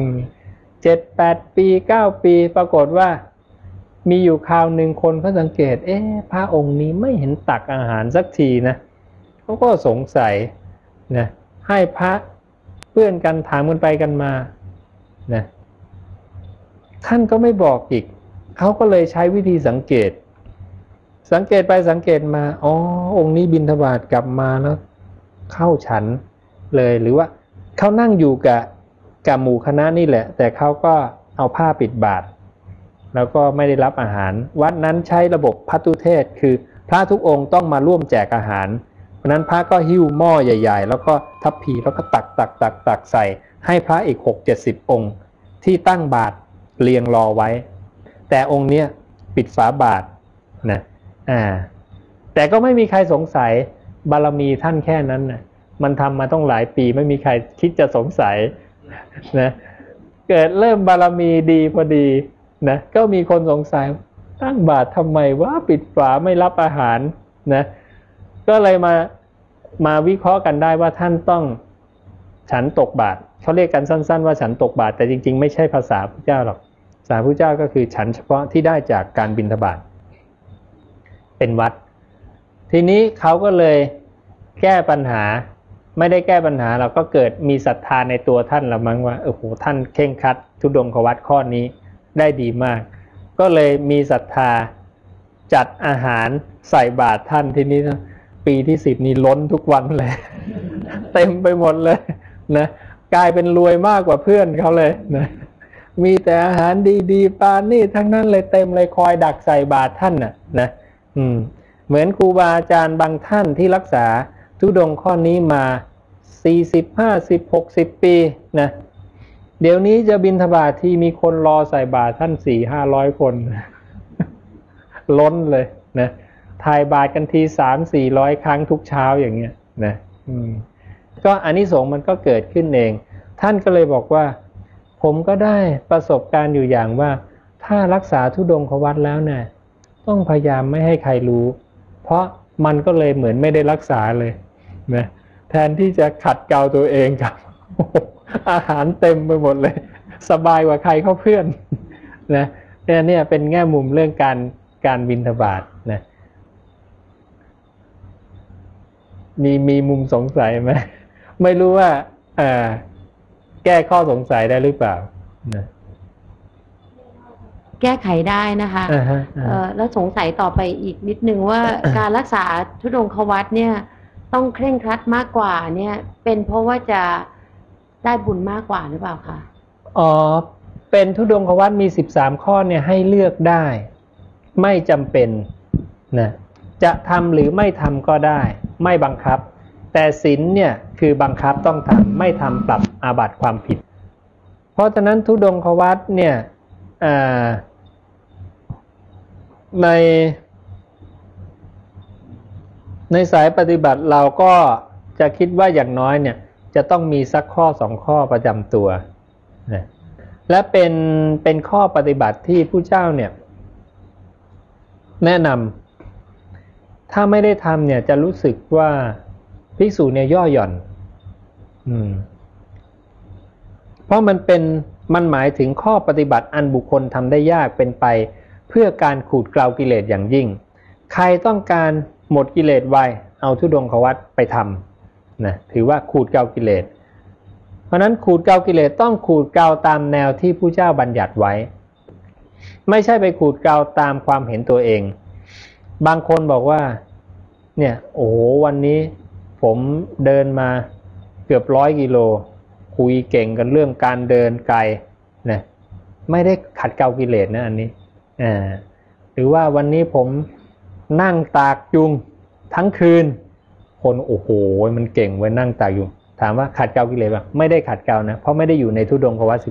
7-8 ปี9 ปีปรากฏว่ามีอยู่คราวหนึ่งคนเขาสังเกตพระองค์นี้ไม่เห็นตักอาหารสักทีนะเขาก็สงสัยนะให้พระเพื่อนกันถามกันไปกันมานะท่านก็ไม่บอกอีกเขาก็เลยใช้วิธีสังเกตไปสังเกตมาองค์นี้บิณฑบาตกลับมาแล้วเข้าฉันเลยหรือว่าเขานั่งอยู่กับหมู่คณะนี่แหละแต่เขาก็เอาผ้าปิดบาตรแล้วก็ไม่ได้รับอาหารวัดนั้นใช้ระบบภัตตุเทศคือพระทุกองค์ต้องมาร่วมแจกอาหารเพราะนั้นพระก็หิ้วหม้อใหญ่ๆแล้วก็ทัพพีแล้วก็ตักใส่ให้พระอีก60-70 องค์ที่ตั้งบาตรเรียงรอไว้แต่องค์เนี้ยปิดฝาบาตรนะแต่ก็ไม่มีใครสงสัยบารมีท่านแค่นั้นนะมันทำมาต้องหลายปีไม่มีใครคิดจะสงสัยนะเกิดเริ่มบารมีดีพอดีนะก็มีคนสงสัยตั้งบาตรทำไมว่าปิดฝาไม่รับอาหารนะก็เลยมาวิเคราะห์กันได้ว่าท่านต้องฉันตกบาตรเขาเรียกกันสั้นๆว่าฉันตกบาตรแต่จริงๆไม่ใช่ภาษาพระเจ้าหรอกภาษาพระเจ้าก็คือฉันเฉพาะที่ได้จากการบิณฑบาตเป็นวัดทีนี้เขาก็เลยแก้ปัญหาไม่ได้แก้ปัญหาเราก็เกิดมีศรัทธาในตัวท่านละมั้งว่าโอ้โหท่านเคร่งครัดธุดงควัตรข้อนี้ได้ดีมากก็เลยมีศรัทธาจัดอาหารใส่บาตรท่านทีนี้ปีที่10นี่ล้นทุกวันเลย เต็มไปหมดเลยนะกลายเป็นรวยมากกว่าเพื่อนเขาเลยนะมีแต่อาหารดีๆปานี่ทั้งนั้นเลยเต็มเลยคอยดักใส่บาตรท่านนะเหมือนครูบาอาจารย์บางท่านที่รักษาธุดงค์ข้อนี้มา40 50 60 ปีนะเดี๋ยวนี้จะบิณฑบาตที่มีคนรอใส่บาตรท่าน400-500 คน ล้นเลยนะถ่ายบาตรกันที300-400 ครั้งทุกเช้าอย่างเงี้ยนะก็อานิสงส์มันก็เกิดขึ้นเองท่านก็เลยบอกว่าผมก็ได้ประสบการณ์อยู่อย่างว่าถ้ารักษาธุดงควัตรแล้วเนี่ยต้องพยายามไม่ให้ใครรู้เพราะมันก็เลยเหมือนไม่ได้รักษาเลยนะแทนที่จะขัดเกลาตัวเองกับ อาหารเต็มไปหมดเลยสบายกว่าใครเขาเพื่อนนะเนี่ยเป็นแง่มุมเรื่องการบิณฑบาตนะมีมุมสงสัยไหมไม่รู้ว่าแก้ข้อสงสัยได้หรือเปล่านะแก้ไขได้นะคะแล้วสงสัยต่อไปอีกนิดนึงว่า การรักษาธุดงควัตรเนี่ยต้องเคร่งครัดมากกว่าเนี่ยเป็นเพราะว่าจะได้บุญมากกว่าหรือเปล่าคะเป็นธุดงควัตรมี13ข้อเนี่ยให้เลือกได้ไม่จำเป็นนะจะทำหรือไม่ทำก็ได้ไม่บังคับแต่ศีลเนี่ยคือบังคับต้องทำไม่ทำปรับอาบัติความผิดเพราะฉะนั้นธุดงควัตรเนี่ยในสายปฏิบัติเราก็จะคิดว่าอย่างน้อยเนี่ยจะต้องมีสักข้อ2ข้อประจำตัวนะและเป็นข้อปฏิบัติที่ผู้เจ้าเนี่ยแนะนำถ้าไม่ได้ทำเนี่ยจะรู้สึกว่าภิกษุเนี่ยย่อหย่อนเพราะมันหมายถึงข้อปฏิบัติอันบุคคลทำได้ยากเป็นไปเพื่อการขูดเกลากิเลสอย่างยิ่งใครต้องการหมดกิเลสไวเอาธุดงควัตรไปทำนะถือว่าขูดเกลากิเลสเพราะนั้นขูดเกลากิเลสต้องขูดเกลาตามแนวที่ผู้เจ้าบัญญัติไว้ไม่ใช่ไปขูดเกลาตามความเห็นตัวเองบางคนบอกว่าเนี่ยโอ้โหวันนี้ผมเดินมาเกือบ100 กิโลคุยเก่งกันเรื่องการเดินไกลนะไม่ได้ขัดเกลากิเลสนะอันนี้หรือว่าวันนี้ผมนั่งตากยุงทั้งคืนคนโอ้โหมันเก่งไว้นั่งตากยุงถามว่าขัดเกลากิเลสป่ะไม่ได้ขัดเกลานะเพราะไม่ได้อยู่ในธุดงควัตร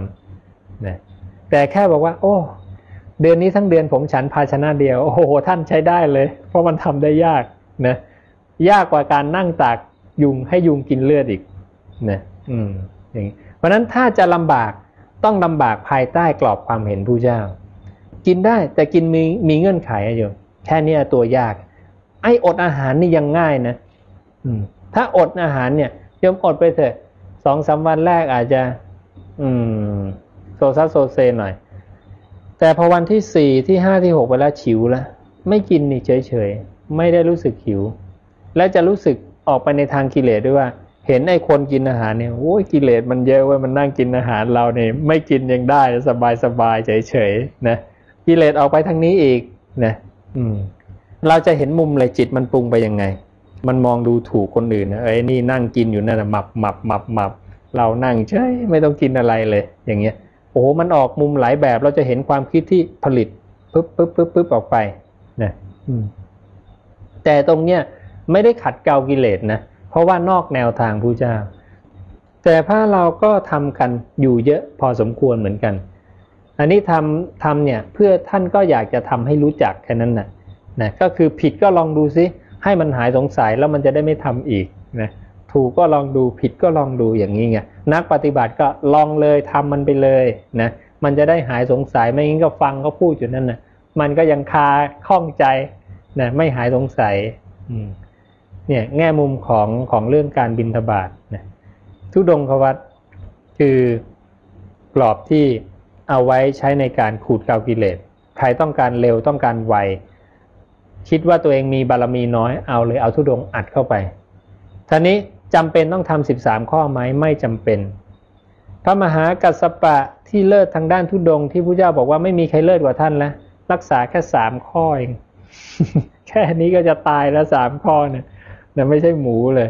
13นะแต่แค่บอกว่าโอ้เดือนนี้ทั้งเดือนผมฉันภาชนะเดียวโอ้โหท่านใช้ได้เลยเพราะมันทำได้ยากนะยากกว่าการนั่งตากยุงให้ยุงกินเลือดอีกนะอย่างนี้เพราะนั้นถ้าจะลำบากต้องลำบากภายใต้กรอบความเห็นผู้เจ้ากินได้แต่กินมีเงื่อนไขอะโยมแค่นี้ตัวยากไอ้อดอาหารนี่ยังง่ายนะถ้าอดอาหารเนี่ยโยมอดไปเถอะ 2-3 วันแรกอาจจะโซซัสโซเซหน่อยแต่พอวันที่4ที่5ที่6ไปแล้วฉิวแล้วไม่กินนี่เฉยๆไม่ได้รู้สึกหิวและจะรู้สึกออกไปในทางกิเลสด้วยว่าเห็นไอ้คนกินอาหารเนี่ยโอ้ยกิเลสมันเยอะเว้ยมันนั่งกินอาหารเราเนี่ยไม่กินยังได้สบายๆเฉยๆนะกิเลสออกไปทางนี้อีกนะเราจะเห็นมุมเลยจิตมันปรุงไปยังไงมันมองดูถูกคนอื่นนะไอ้นี่นั่งกินอยู่นั่นน่ะหมับเรานั่งเฉยไม่ต้องกินอะไรเลยอย่างเงี้ยโอ้โหมันออกมุมหลายแบบเราจะเห็นความคิดที่ผลิตปึ๊บออกไปนะแต่ตรงเนี้ยไม่ได้ขัดเกลากิเลสนะเพราะว่านอกแนวทางพุทธเจ้าแต่พระเราก็ทำกันอยู่เยอะพอสมควรเหมือนกันอันนี้ทำเนี่ยเพื่อท่านก็อยากจะทำให้รู้จักแค่นั้นนะก็คือผิดก็ลองดูซิให้มันหายสงสัยแล้วมันจะได้ไม่ทำอีกนะถูกก็ลองดูผิดก็ลองดูอย่างนี้ไงนักปฏิบัติก็ลองเลยทำมันไปเลยนะมันจะได้หายสงสัยไม่งั้นก็ฟังเขาพูดอยู่นั่นนะมันก็ยังคาข้องใจนะไม่หายสงสัยเนี่ยแง่มุมของเรื่องการบิณฑบาตนะธุดงควัตรคือกรอบที่เอาไว้ใช้ในการขูดเกลากิเลสใครต้องการเร็วต้องการไวคิดว่าตัวเองมีบารมีน้อยเอาเลยเอาธุดงอัดเข้าไปท่านี้จำเป็นต้องทำ13ข้อไหมไม่จำเป็นพระมหากัสสปะที่เลิศทางด้านธุดงค์ที่พระเจ้าบอกว่าไม่มีใครเลิศกว่าท่านแล้วรักษาแค่3ข้อเอง แค่นี้ก็จะตายแล้ว3ข้อเนี่ยแต่ไม่ใช่หมูเลย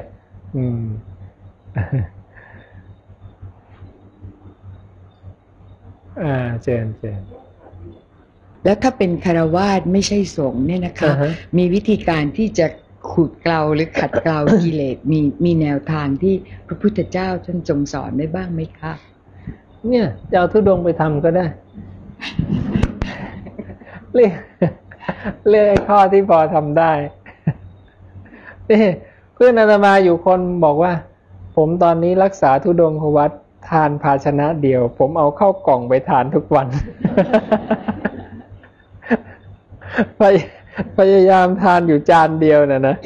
เจนแล้วถ้าเป็นคฤหัสถ์ไม่ใช่สงฆ์เนี่ยนะคะมีวิธีการที่จะขูดเกลาหรือขัดเกลากิเลสมีแนวทางที่พระพุทธเจ้าท่านทรงสอนได้บ้างไหมคะเนี่ยจะเอาธุดงค์ไปทำก็ได้เรียกเลือกข้อที่พอทำได้นี่เพื่อนอาตมาอยู่คนบอกว่าผมตอนนี้รักษาธุดงควัตรทานภาชนะเดียวผมเอาเข้ากล่องไปทานทุกวัน พยายามทานอยู่จานเดียวนะ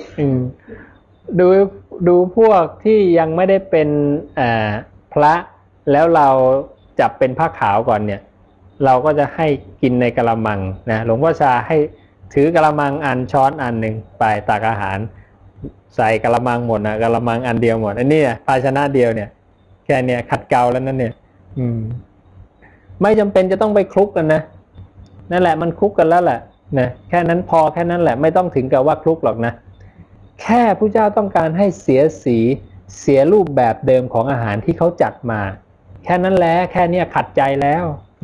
ดูพวกที่ยังไม่ได้เป็นพระแล้วเราจับเป็นผ้าขาวก่อนเนี่ยเราก็จะให้กินในกะละมังนะหลวงพ่อชาให้ถือกะละมังอันช้อนอันหนึ่งไปตักอาหารใส่กะละมังหมดนะกะละมังอันเดียวหมดอันนี้ภาชนะเดียวเนี่ยแค่เนี่ยขัดเกลาแล้วนั่นเนี่ยไม่จำเป็นจะต้องไปคลุกกันนะนั่นแหละมันคลุกกันแล้วแหละนะแค่นั้นพอแค่นั้นแหละไม่ต้องถึงกับว่าคลุกหรอกนะแค่พระเจ้าต้องการให้เสียสีเสียรูปแบบเดิมของอาหารที่เขาจัดมาแค่นั้นแหละแค่นี้ขัดใจแล้ว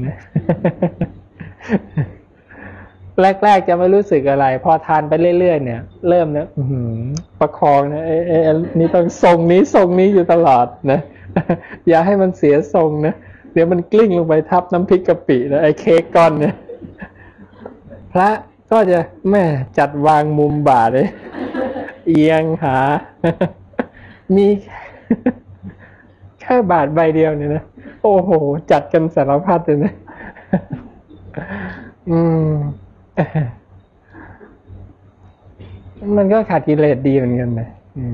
แรกๆจะไม่รู้สึกอะไรพอทานไปเรื่อยๆเนี่ยเริ่มนะประคองนะนี่ต้องทรงนี้อยู่ตลอดนะอย่าให้มันเสียทรงนะเดี๋ยวมันกลิ้งลงไปทับน้ำพริกกะปินะไอ้เค้กก้อนเนี่ยพระก็จะแม่จัดวางมุมบาทเลยเอียงหามีแค่บาทใบเดียวเนี่ยนะโอ้โหจัดกันสารพัดเลยนะมันก็ขาดกิเลสดีเหมือนกันนะ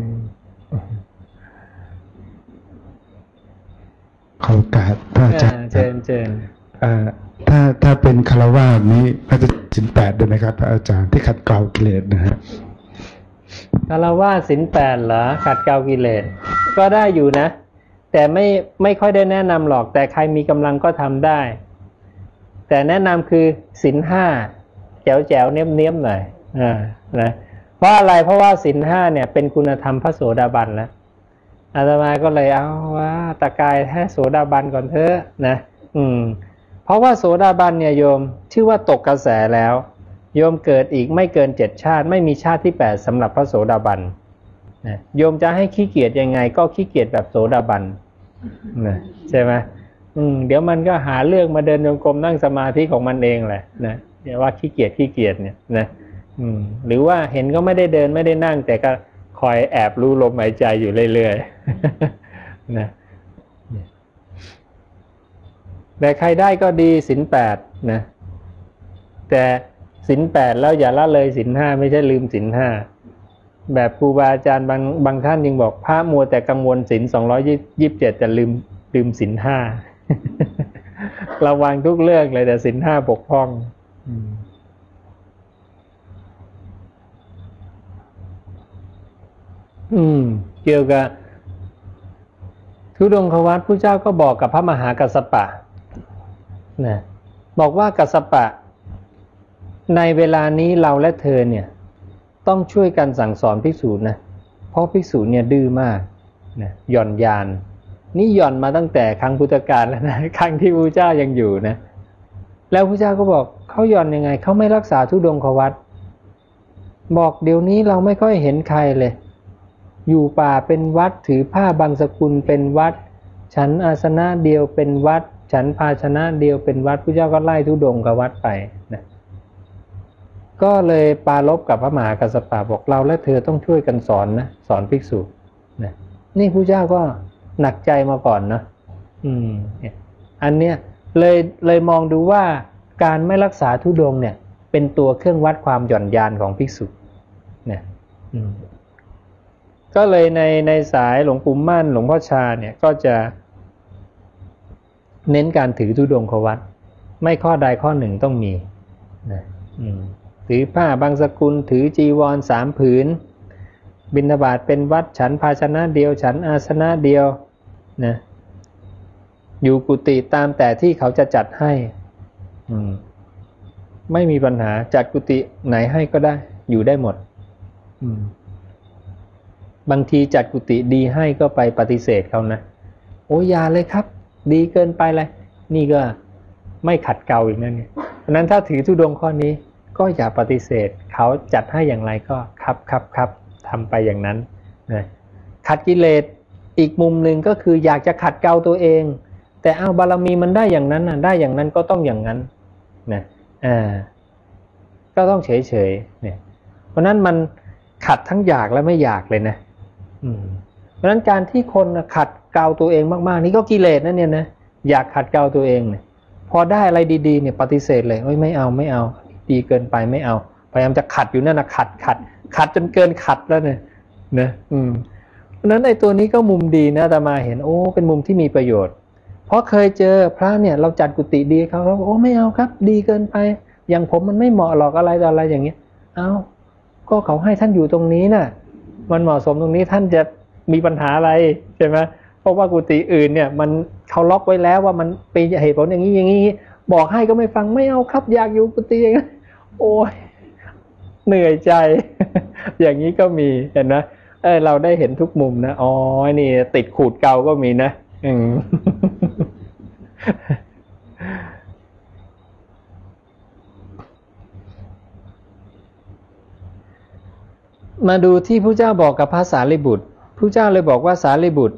ขอโอกาสพระอาจารย์เชิญถ้าเป็นฆราวาสนี้พระจะศีล 8ด้วยไหมครับพระอาจารย์ที่ขัดเกลากิเลสนะฮะฆราวาสศีล 8เหรอขัดเกลากิเลสก็ได้อยู่นะแต่ไม่ค่อยได้แนะนำหรอกแต่ใครมีกำลังก็ทำได้แต่แนะนำคือศีล 5แจ๋วๆเนี้ยบๆหน่อยนะเพราะอะไรเพราะว่าศีล 5เนี่ยเป็นคุณธรรมพระโสดาบันแล้วอาตมาก็เลยเอาว่าตะกายให้โสดาบันก่อนเถอะนะเพราะว่าโสดาบันเนี่ยโยมชื่อว่าตกกระแสแล้วโยมเกิดอีกไม่เกิน7ชาติไม่มีชาติที่8สำหรับพระโสดาบันนะโยมจะให้ขี้เกียจยังไงก็ขี้เกียจแบบโสดาบันนะใช่ไหมเดี๋ยวมันก็หาเรื่องมาเดินโยกรมนั่งสมาธิของมันเองแหละนะอย่าว่าขี้เกียจเนี่ยนะหรือว่าเห็นก็ไม่ได้เดินไม่ได้นั่งแต่ก็คอยแอบรู้ลมหายใจอยู่เรื่อยๆนะแต่ใครได้ก็ดีศีล 8นะแต่ศีล 8แล้วอย่าละเลยศีล 5ไม่ใช่ลืมศีล 5แบบครูบาอาจารย์บางท่านยังบอกพระมัวแต่กังวลศีล227แต่ลืมศีล 5ระวังทุกเรื่องเลยแต่ศีล 5บกพร่องเกี่ยวกับธุดงควัตรพระเจ้าก็บอกกับพระมหากัสสปะนะบอกว่ากัสสปะในเวลานี้เราและเธอเนี่ยต้องช่วยกันสั่งสอนภิกษุนะเพราะภิกษุเนี่ยดื้อมากนะหย่อนยานนี่หย่อนมาตั้งแต่ครั้งพุทธกาลแล้วนะครั้งที่พระเจ้ายังอยู่นะแล้วพระเจ้าก็บอกเขาหย่อนยังไงเขาไม่รักษาธุดงควัตรบอกเดี๋ยวนี้เราไม่ค่อยเห็นใครเลยอยู่ป่าเป็นวัดถือผ้าบางสกุลเป็นวัดฉันอาสนะเดียวเป็นวัดฉันภาชนะเดียวเป็นวัดพระเจ้าก็ไล่ธุดงควัตรไปนะก็เลยปารภกับพระมหากัสสปะบอกเราและเธอต้องช่วยกันสอนนะสอนภิกษุนะนี่พระเจ้าก็หนักใจมาก่อนนะอันเนี้ยเลยมองดูว่าการไม่รักษาธุดงค์เนี่ยเป็นตัวเครื่องวัดความหย่อนยานของภิกษุนะก็เลยในสายหลวงปู่มั่นหลวงพ่อชาเนี่ยก็จะเน้นการถือธุดงควัตรไม่ข้อใดข้อหนึ่งต้องมีนะถือผ้าบางสกุลถือจีวร3ผืนบิณฑบาตเป็นวัดฉันภาชนะเดียวฉันอาสนะเดียวนะอยู่กุฏิตามแต่ที่เขาจะจัดให้ไม่มีปัญหาจัดกุฏิไหนให้ก็ได้อยู่ได้หมดบางทีจัดกุฏิดีให้ก็ไปปฏิเสธเขานะโอ้ยอย่าเลยครับดีเกินไปเลยนี่ก็ไม่ขัดเกลาอีกนั่นเนี่ยเพราะนั้นถ้าถือธุดงค์ข้อนี้ก็อย่าปฏิเสธเขาจัดให้อย่างไรก็ครับทำไปอย่างนั้นนะขัดกิเลสอีกมุมหนึ่งก็คืออยากจะขัดเกลาตัวเองแต่เอาบารมีมันได้อย่างนั้นนะได้อย่างนั้นก็ต้องอย่างนั้นนะก็ก็ต้องเฉยๆเนี่ยเพราะนั้นมันขัดทั้งอยากและไม่อยากเลยนะเพราะนั้นการที่คนขัดเกลาตัวเองมากๆนี่ก็กิเลสนั่นเนี่ยนะอยากขัดเกลาตัวเองเนี่ยพอได้อะไรดีๆเนี่ยปฏิเสธเลยไม่เอาดีเกินไปไม่เอาพยายามจะขัดอยู่นั่นนะขัดจนเกินขัดแล้วเนี่ยนะเพราะนั้นไอ้ตัวนี้ก็มุมดีนะอาตมาเห็นโอ้เป็นมุมที่มีประโยชน์เพราะเคยเจอพระเนี่ยเราจัดกุฏิดีเขาโอ้ไม่เอาครับดีเกินไปอย่างผมมันไม่เหมาะหรอกอะไรต่ออะไรอย่างเงี้ยก็เขาให้ท่านอยู่ตรงนี้น่ะมันเหมาะสมตรงนี้ท่านจะมีปัญหาอะไรใช่ไหมเพราะว่ากุฏิอื่นเนี่ยมันเขาล็อกไว้แล้วว่ามันเป็นเหตุผลอย่างนี้บอกให้ก็ไม่ฟังไม่เอาครับอยากอยู่กุฏิอย่างนั้นโอ้ยเหนื่อยใจ อย่างนี้ก็มีเห็นนะเราได้เห็นทุกมุมนะอ๋อนี่ติดขูดเกาก็มีนะมาดูที่พระเจ้าบอกกับพระสารีบุตรพระเจ้าเลยบอกว่าสารีบุตร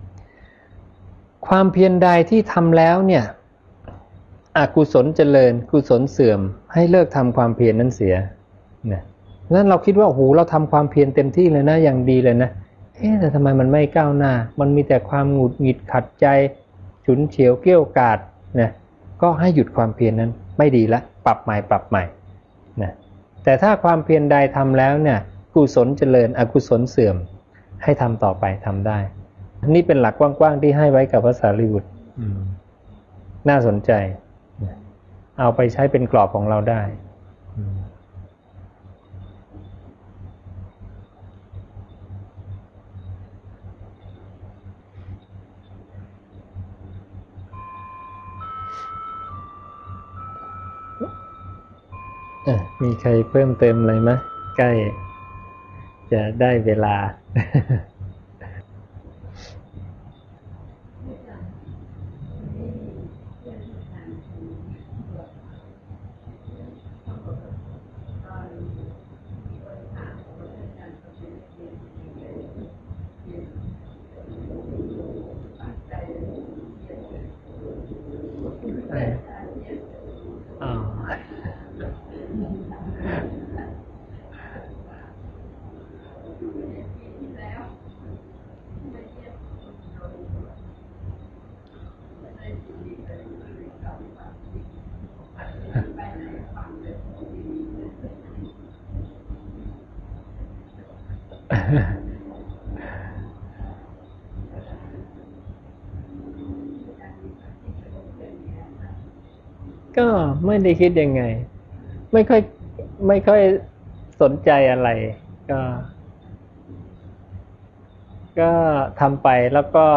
ความเพียรใดที่ทำแล้วเนี่ยอกุศลเจริญกุศลเสื่อมให้เลิกทำความเพียรนั้นเสียนะนั้นเราคิดว่าโอ้โหเราทำความเพียรเต็มที่เลยนะอย่างดีเลยนะแต่ทำไมมันไม่ก้าวหน้ามันมีแต่ความหงุดหงิดขัดใจฉุนเฉียวเกี้ยวกาดนะก็ให้หยุดความเพียรนั้นไม่ดีละปรับใหม่นะแต่ถ้าความเพียรใดทำแล้วเนี่ยกุศลเจริญอกุศลเสื่อมให้ทำต่อไปทำได้นี่เป็นหลักกว้างๆที่ให้ไว้กับพระสารีบุตรน่าสนใจเอาไปใช้เป็นกรอบของเราได้มีใครเพิ่มเติมอะไรไหมใกล้จะได้เวลา ก็ไม่ได้คิดยังไงไม่ค่อยสนใจอะไรก็ทำไปแล้วก็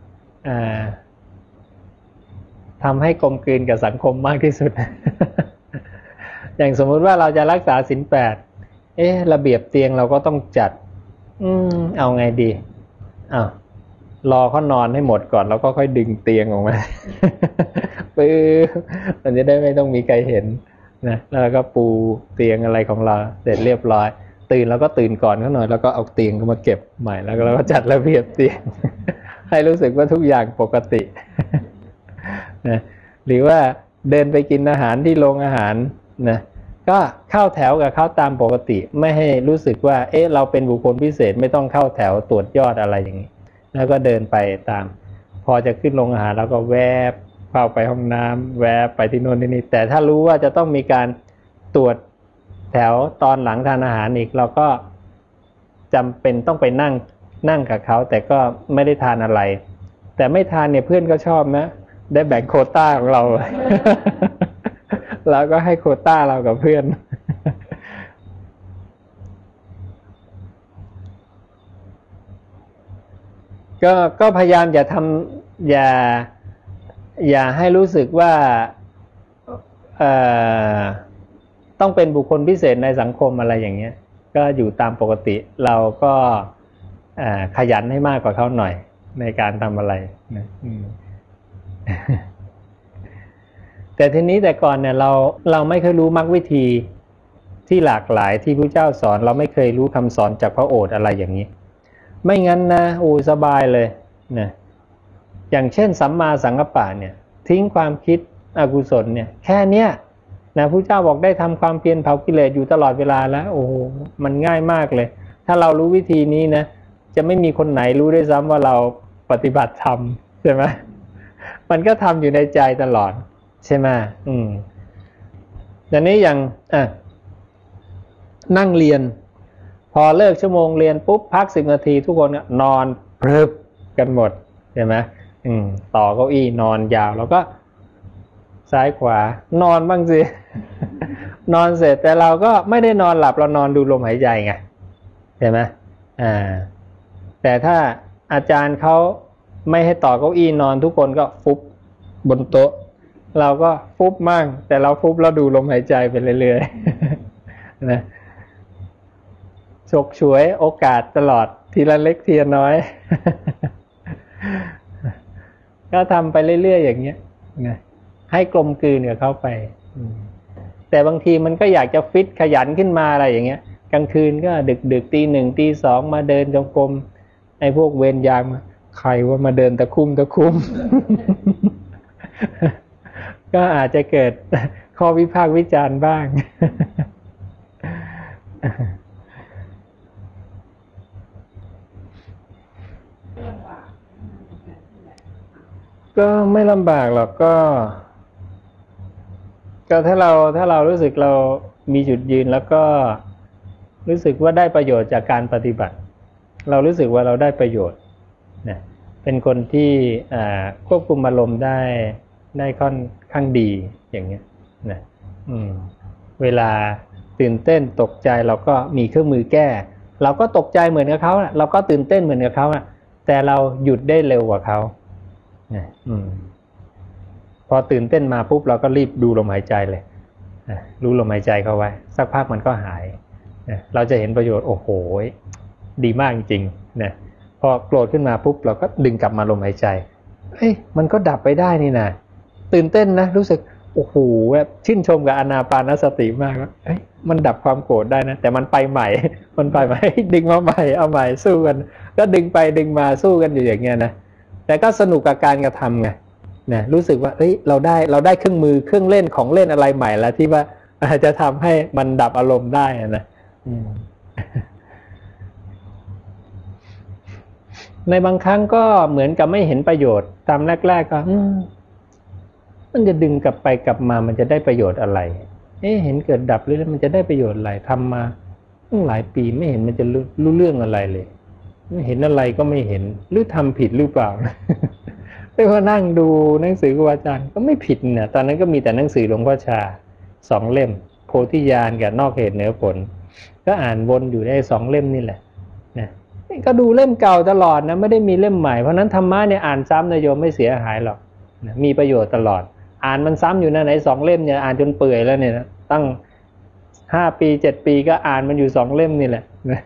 ทำให้กลมกลืนกับสังคมมากที่สุด อย่างสมมุติว่าเราจะรักษาศีล 8ระเบียบเตียงเราก็ต้องจัดเอาไงดีรอเขานอนให้หมดก่อนแล้วก็ค่อยดึงเตียงออกมา มันจะได้ไม่ต้องมีใครเห็นนะแล้วเราก็ปูเตียงอะไรของเราเสร็จเรียบร้อยตื่นแล้วก็ตื่นก่อนเขาหน่อยแล้วก็เอาเตียงมาเก็บใหม่แล้วเราก็จัดระเบียบเตียง ให้รู้สึกว่าทุกอย่างปกติ นะหรือว่าเดินไปกินอาหารที่โรงอาหารนะก็เข้าแถวกับเขาตามปกติไม่ให้รู้สึกว่าเราเป็นบุคคลพิเศษไม่ต้องเข้าแถวตรวจยอดอะไรอย่างนี้แล้วก็เดินไปตามพอจะขึ้นโรงอาหารแล้วก็แวบเข้าไปห้องน้ำแวบไปที่โน่นที่นี่แต่ถ้ารู้ว่าจะต้องมีการตรวจแถวตอนหลังทานอาหารอีกเราก็จำเป็นต้องไปนั่งกับเขาแต่ก็ไม่ได้ทานอะไรแต่ไม่ทานเนี่ยเพื่อนก็ชอบนะได้แบ่งโควต้าของเรา แล้วก็ให้โควต้าเรากับเพื่อน ก็พยายามอย่าทำอย่าให้รู้สึกว่าต้องเป็นบุคคลพิเศษในสังคมอะไรอย่างเงี้ยก็อยู่ตามปกติเราก็ขยันให้มากกว่าเขาหน่อยในการทำอะไรนะแต่ทีนี้แต่ก่อนเนี่ยเราไม่เคยรู้มรรควิธีที่หลากหลายที่พระเจ้าสอนเราไม่เคยรู้คำสอนจากพระโอษฐ์อะไรอย่างนี้ไม่งั้นนะสบายเลยนะอย่างเช่นสัมมาสังกัปปะเนี่ยทิ้งความคิดอกุศลเนี่ยแค่เนี้ยนะพระเจ้าบอกได้ทำความเพียรเผากิเลสอยู่ตลอดเวลาแล้วโอ้โหมันง่ายมากเลยถ้าเรารู้วิธีนี้นะจะไม่มีคนไหนรู้ด้วยซ้ำว่าเราปฏิบัติธรรมใช่ไหมมันก็ทำอยู่ในใจตลอดใช่ไหมอย่างนี้อย่างนั่งเรียนพอเลิกชั่วโมงเรียนปุ๊บพัก10 นาทีทุกคนนอนเพลิบกันหมดใช่ไหมต่อเก้าอี้นอนยาวแล้วก็ซ้ายขวานอนบ้างสิ นอนเสร็จแต่เราก็ไม่ได้นอนหลับเรานอนดูลมหายใจไงใช่ไหมแต่ถ้าอาจารย์เขาไม่ให้ต่อเก้าอี้นอนทุกคนก็ฟุบบนโต๊ะเราก็ฟุบมั่งแต่เราฟุบแล้วดูลมหายใจไปเรื่อยๆนะฉกฉวยโอกาสตลอดทีละเล็กทีละน้อย ก็ทำไปเรื่อยๆอย่างเงี้ยนะให้กลมกลืนกับเขาไปแต่บางทีมันก็อยากจะฟิตขยันขึ้นมาอะไรอย่างเงี้ยกลางคืนก็ดึกๆตี 1 ตี 2มาเดินจงกรมไอ้พวกเวรยามใครว่ามาเดินตะคุ่ม ก็อาจจะเกิดข้อวิพากษ์วิจารณ์บ้าง ก็ไม่ลำบากหรอกก็ถ้าเรารู้สึกเรามีจุดยืนแล้วก็รู้สึกว่าได้ประโยชน์จากการปฏิบัติเรารู้สึกว่าเราได้ประโยชน์นะเป็นคนที่ควบคุมอารมณ์ได้ค่อนข้างดีอย่างเงี้ยนะเวลาตื่นเต้นตกใจเราก็มีเครื่องมือแก้เราก็ตกใจเหมือนกับเขาเราก็ตื่นเต้นเหมือนกับเขาแต่เราหยุดได้เร็วกว่าเขาพอตื่นเต้นมาปุ๊บเราก็รีบดูลมหายใจเลยรู้ลมหายใจเข้าไว้สักพักมันก็หายเราจะเห็นประโยชน์โอ้โหดีมากจริงๆนะพอโกรธขึ้นมาปุ๊บเราก็ดึงกลับมาลมหายใจมันก็ดับไปได้นี่นะตื่นเต้นนะรู้สึกโอ้โหแบบชื่นชมกับอานาปานสติมากว่ามันดับความโกรธได้นะแต่มันไปใหม่มันไปใหม่ดึงมาใหม่เอาใหม่สู้กันก็ดึงไปดึงมาสู้กันอยู่อย่างเงี้ยนะแต่ก็สนุกกับการกระทำไงนะรู้สึกว่าเราได้เครื่องมือเครื่องเล่นของเล่นอะไรใหม่แล้วที่ว่าจะทำให้มันดับอารมณ์ได้นะในบางครั้งก็เหมือนกับไม่เห็นประโยชน์ตามแรกๆก็มันจะดึงกลับไปกลับมามันจะได้ประโยชน์อะไรเห็นเกิดดับแล้วมันจะได้ประโยชน์อะไรทำมาตั้งหลายปีไม่เห็นมันจะรู้เรื่องอะไรเลยไม่เห็นอะไรก็ไม่เห็นหรือทำผิดหรือเปล่าแต่พอนั่งดูหนังสือครูอาจารย์ก็ไม่ผิดเนี่ยตอนนั้นก็มีแต่หนังสือหลวงพ่อชา2 เล่มโพธิญาณกับนอกเหตุเหนือผลก็อ่านวนอยู่ได้2 เล่มนี่แหละนะก็ดูเล่มเก่าตลอดนะไม่ได้มีเล่มใหม่เพราะนั้นธรรมะเนี่ยอ่านซ้ำนะโยมไม่เสียหายหรอกนะมีประโยชน์ตลอดอ่านมันซ้ำอยู่นะไหน2 เล่มเนี่ยอ่านจนเปื่อยแล้วเนี่ยตั้ง5 ปี7 ปีก็อ่านมันอยู่2 เล่มนี่แหละนะ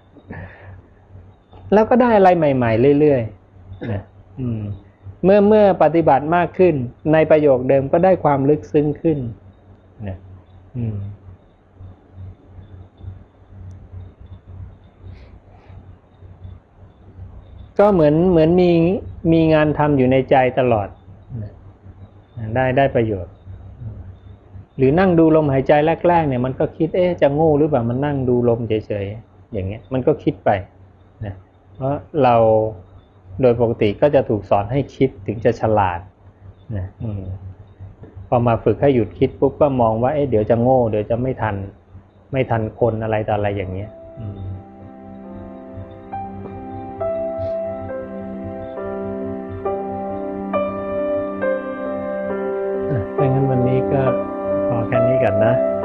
แล้วก็ได้อะไรใหม่ๆเรื่อยๆนะเมื่อปฏิบัติมากขึ้นในประโยคเดิมก็ได้ความลึกซึ้งขึ้นนะก็เหมือนมีงานทำอยู่ในใจตลอดได้ประโยชน์หรือนั่งดูลมหายใจแรกๆเนี่ยมันก็คิดจะโง่หรือเปล่ามันนั่งดูลมเฉยๆอย่างเงี้ยมันก็คิดไปนะเพราะเราโดยปกติก็จะถูกสอนให้คิดถึงจะฉลาดนะพอมาฝึกให้หยุดคิดปุ๊บก็มองว่าเดี๋ยวจะโง่เดี๋ยวจะไม่ทันคนอะไรต่ออะไรอย่างเงี้ยเพราะงั้นวันนี้ก็พอแค่นี้ก่อนนะ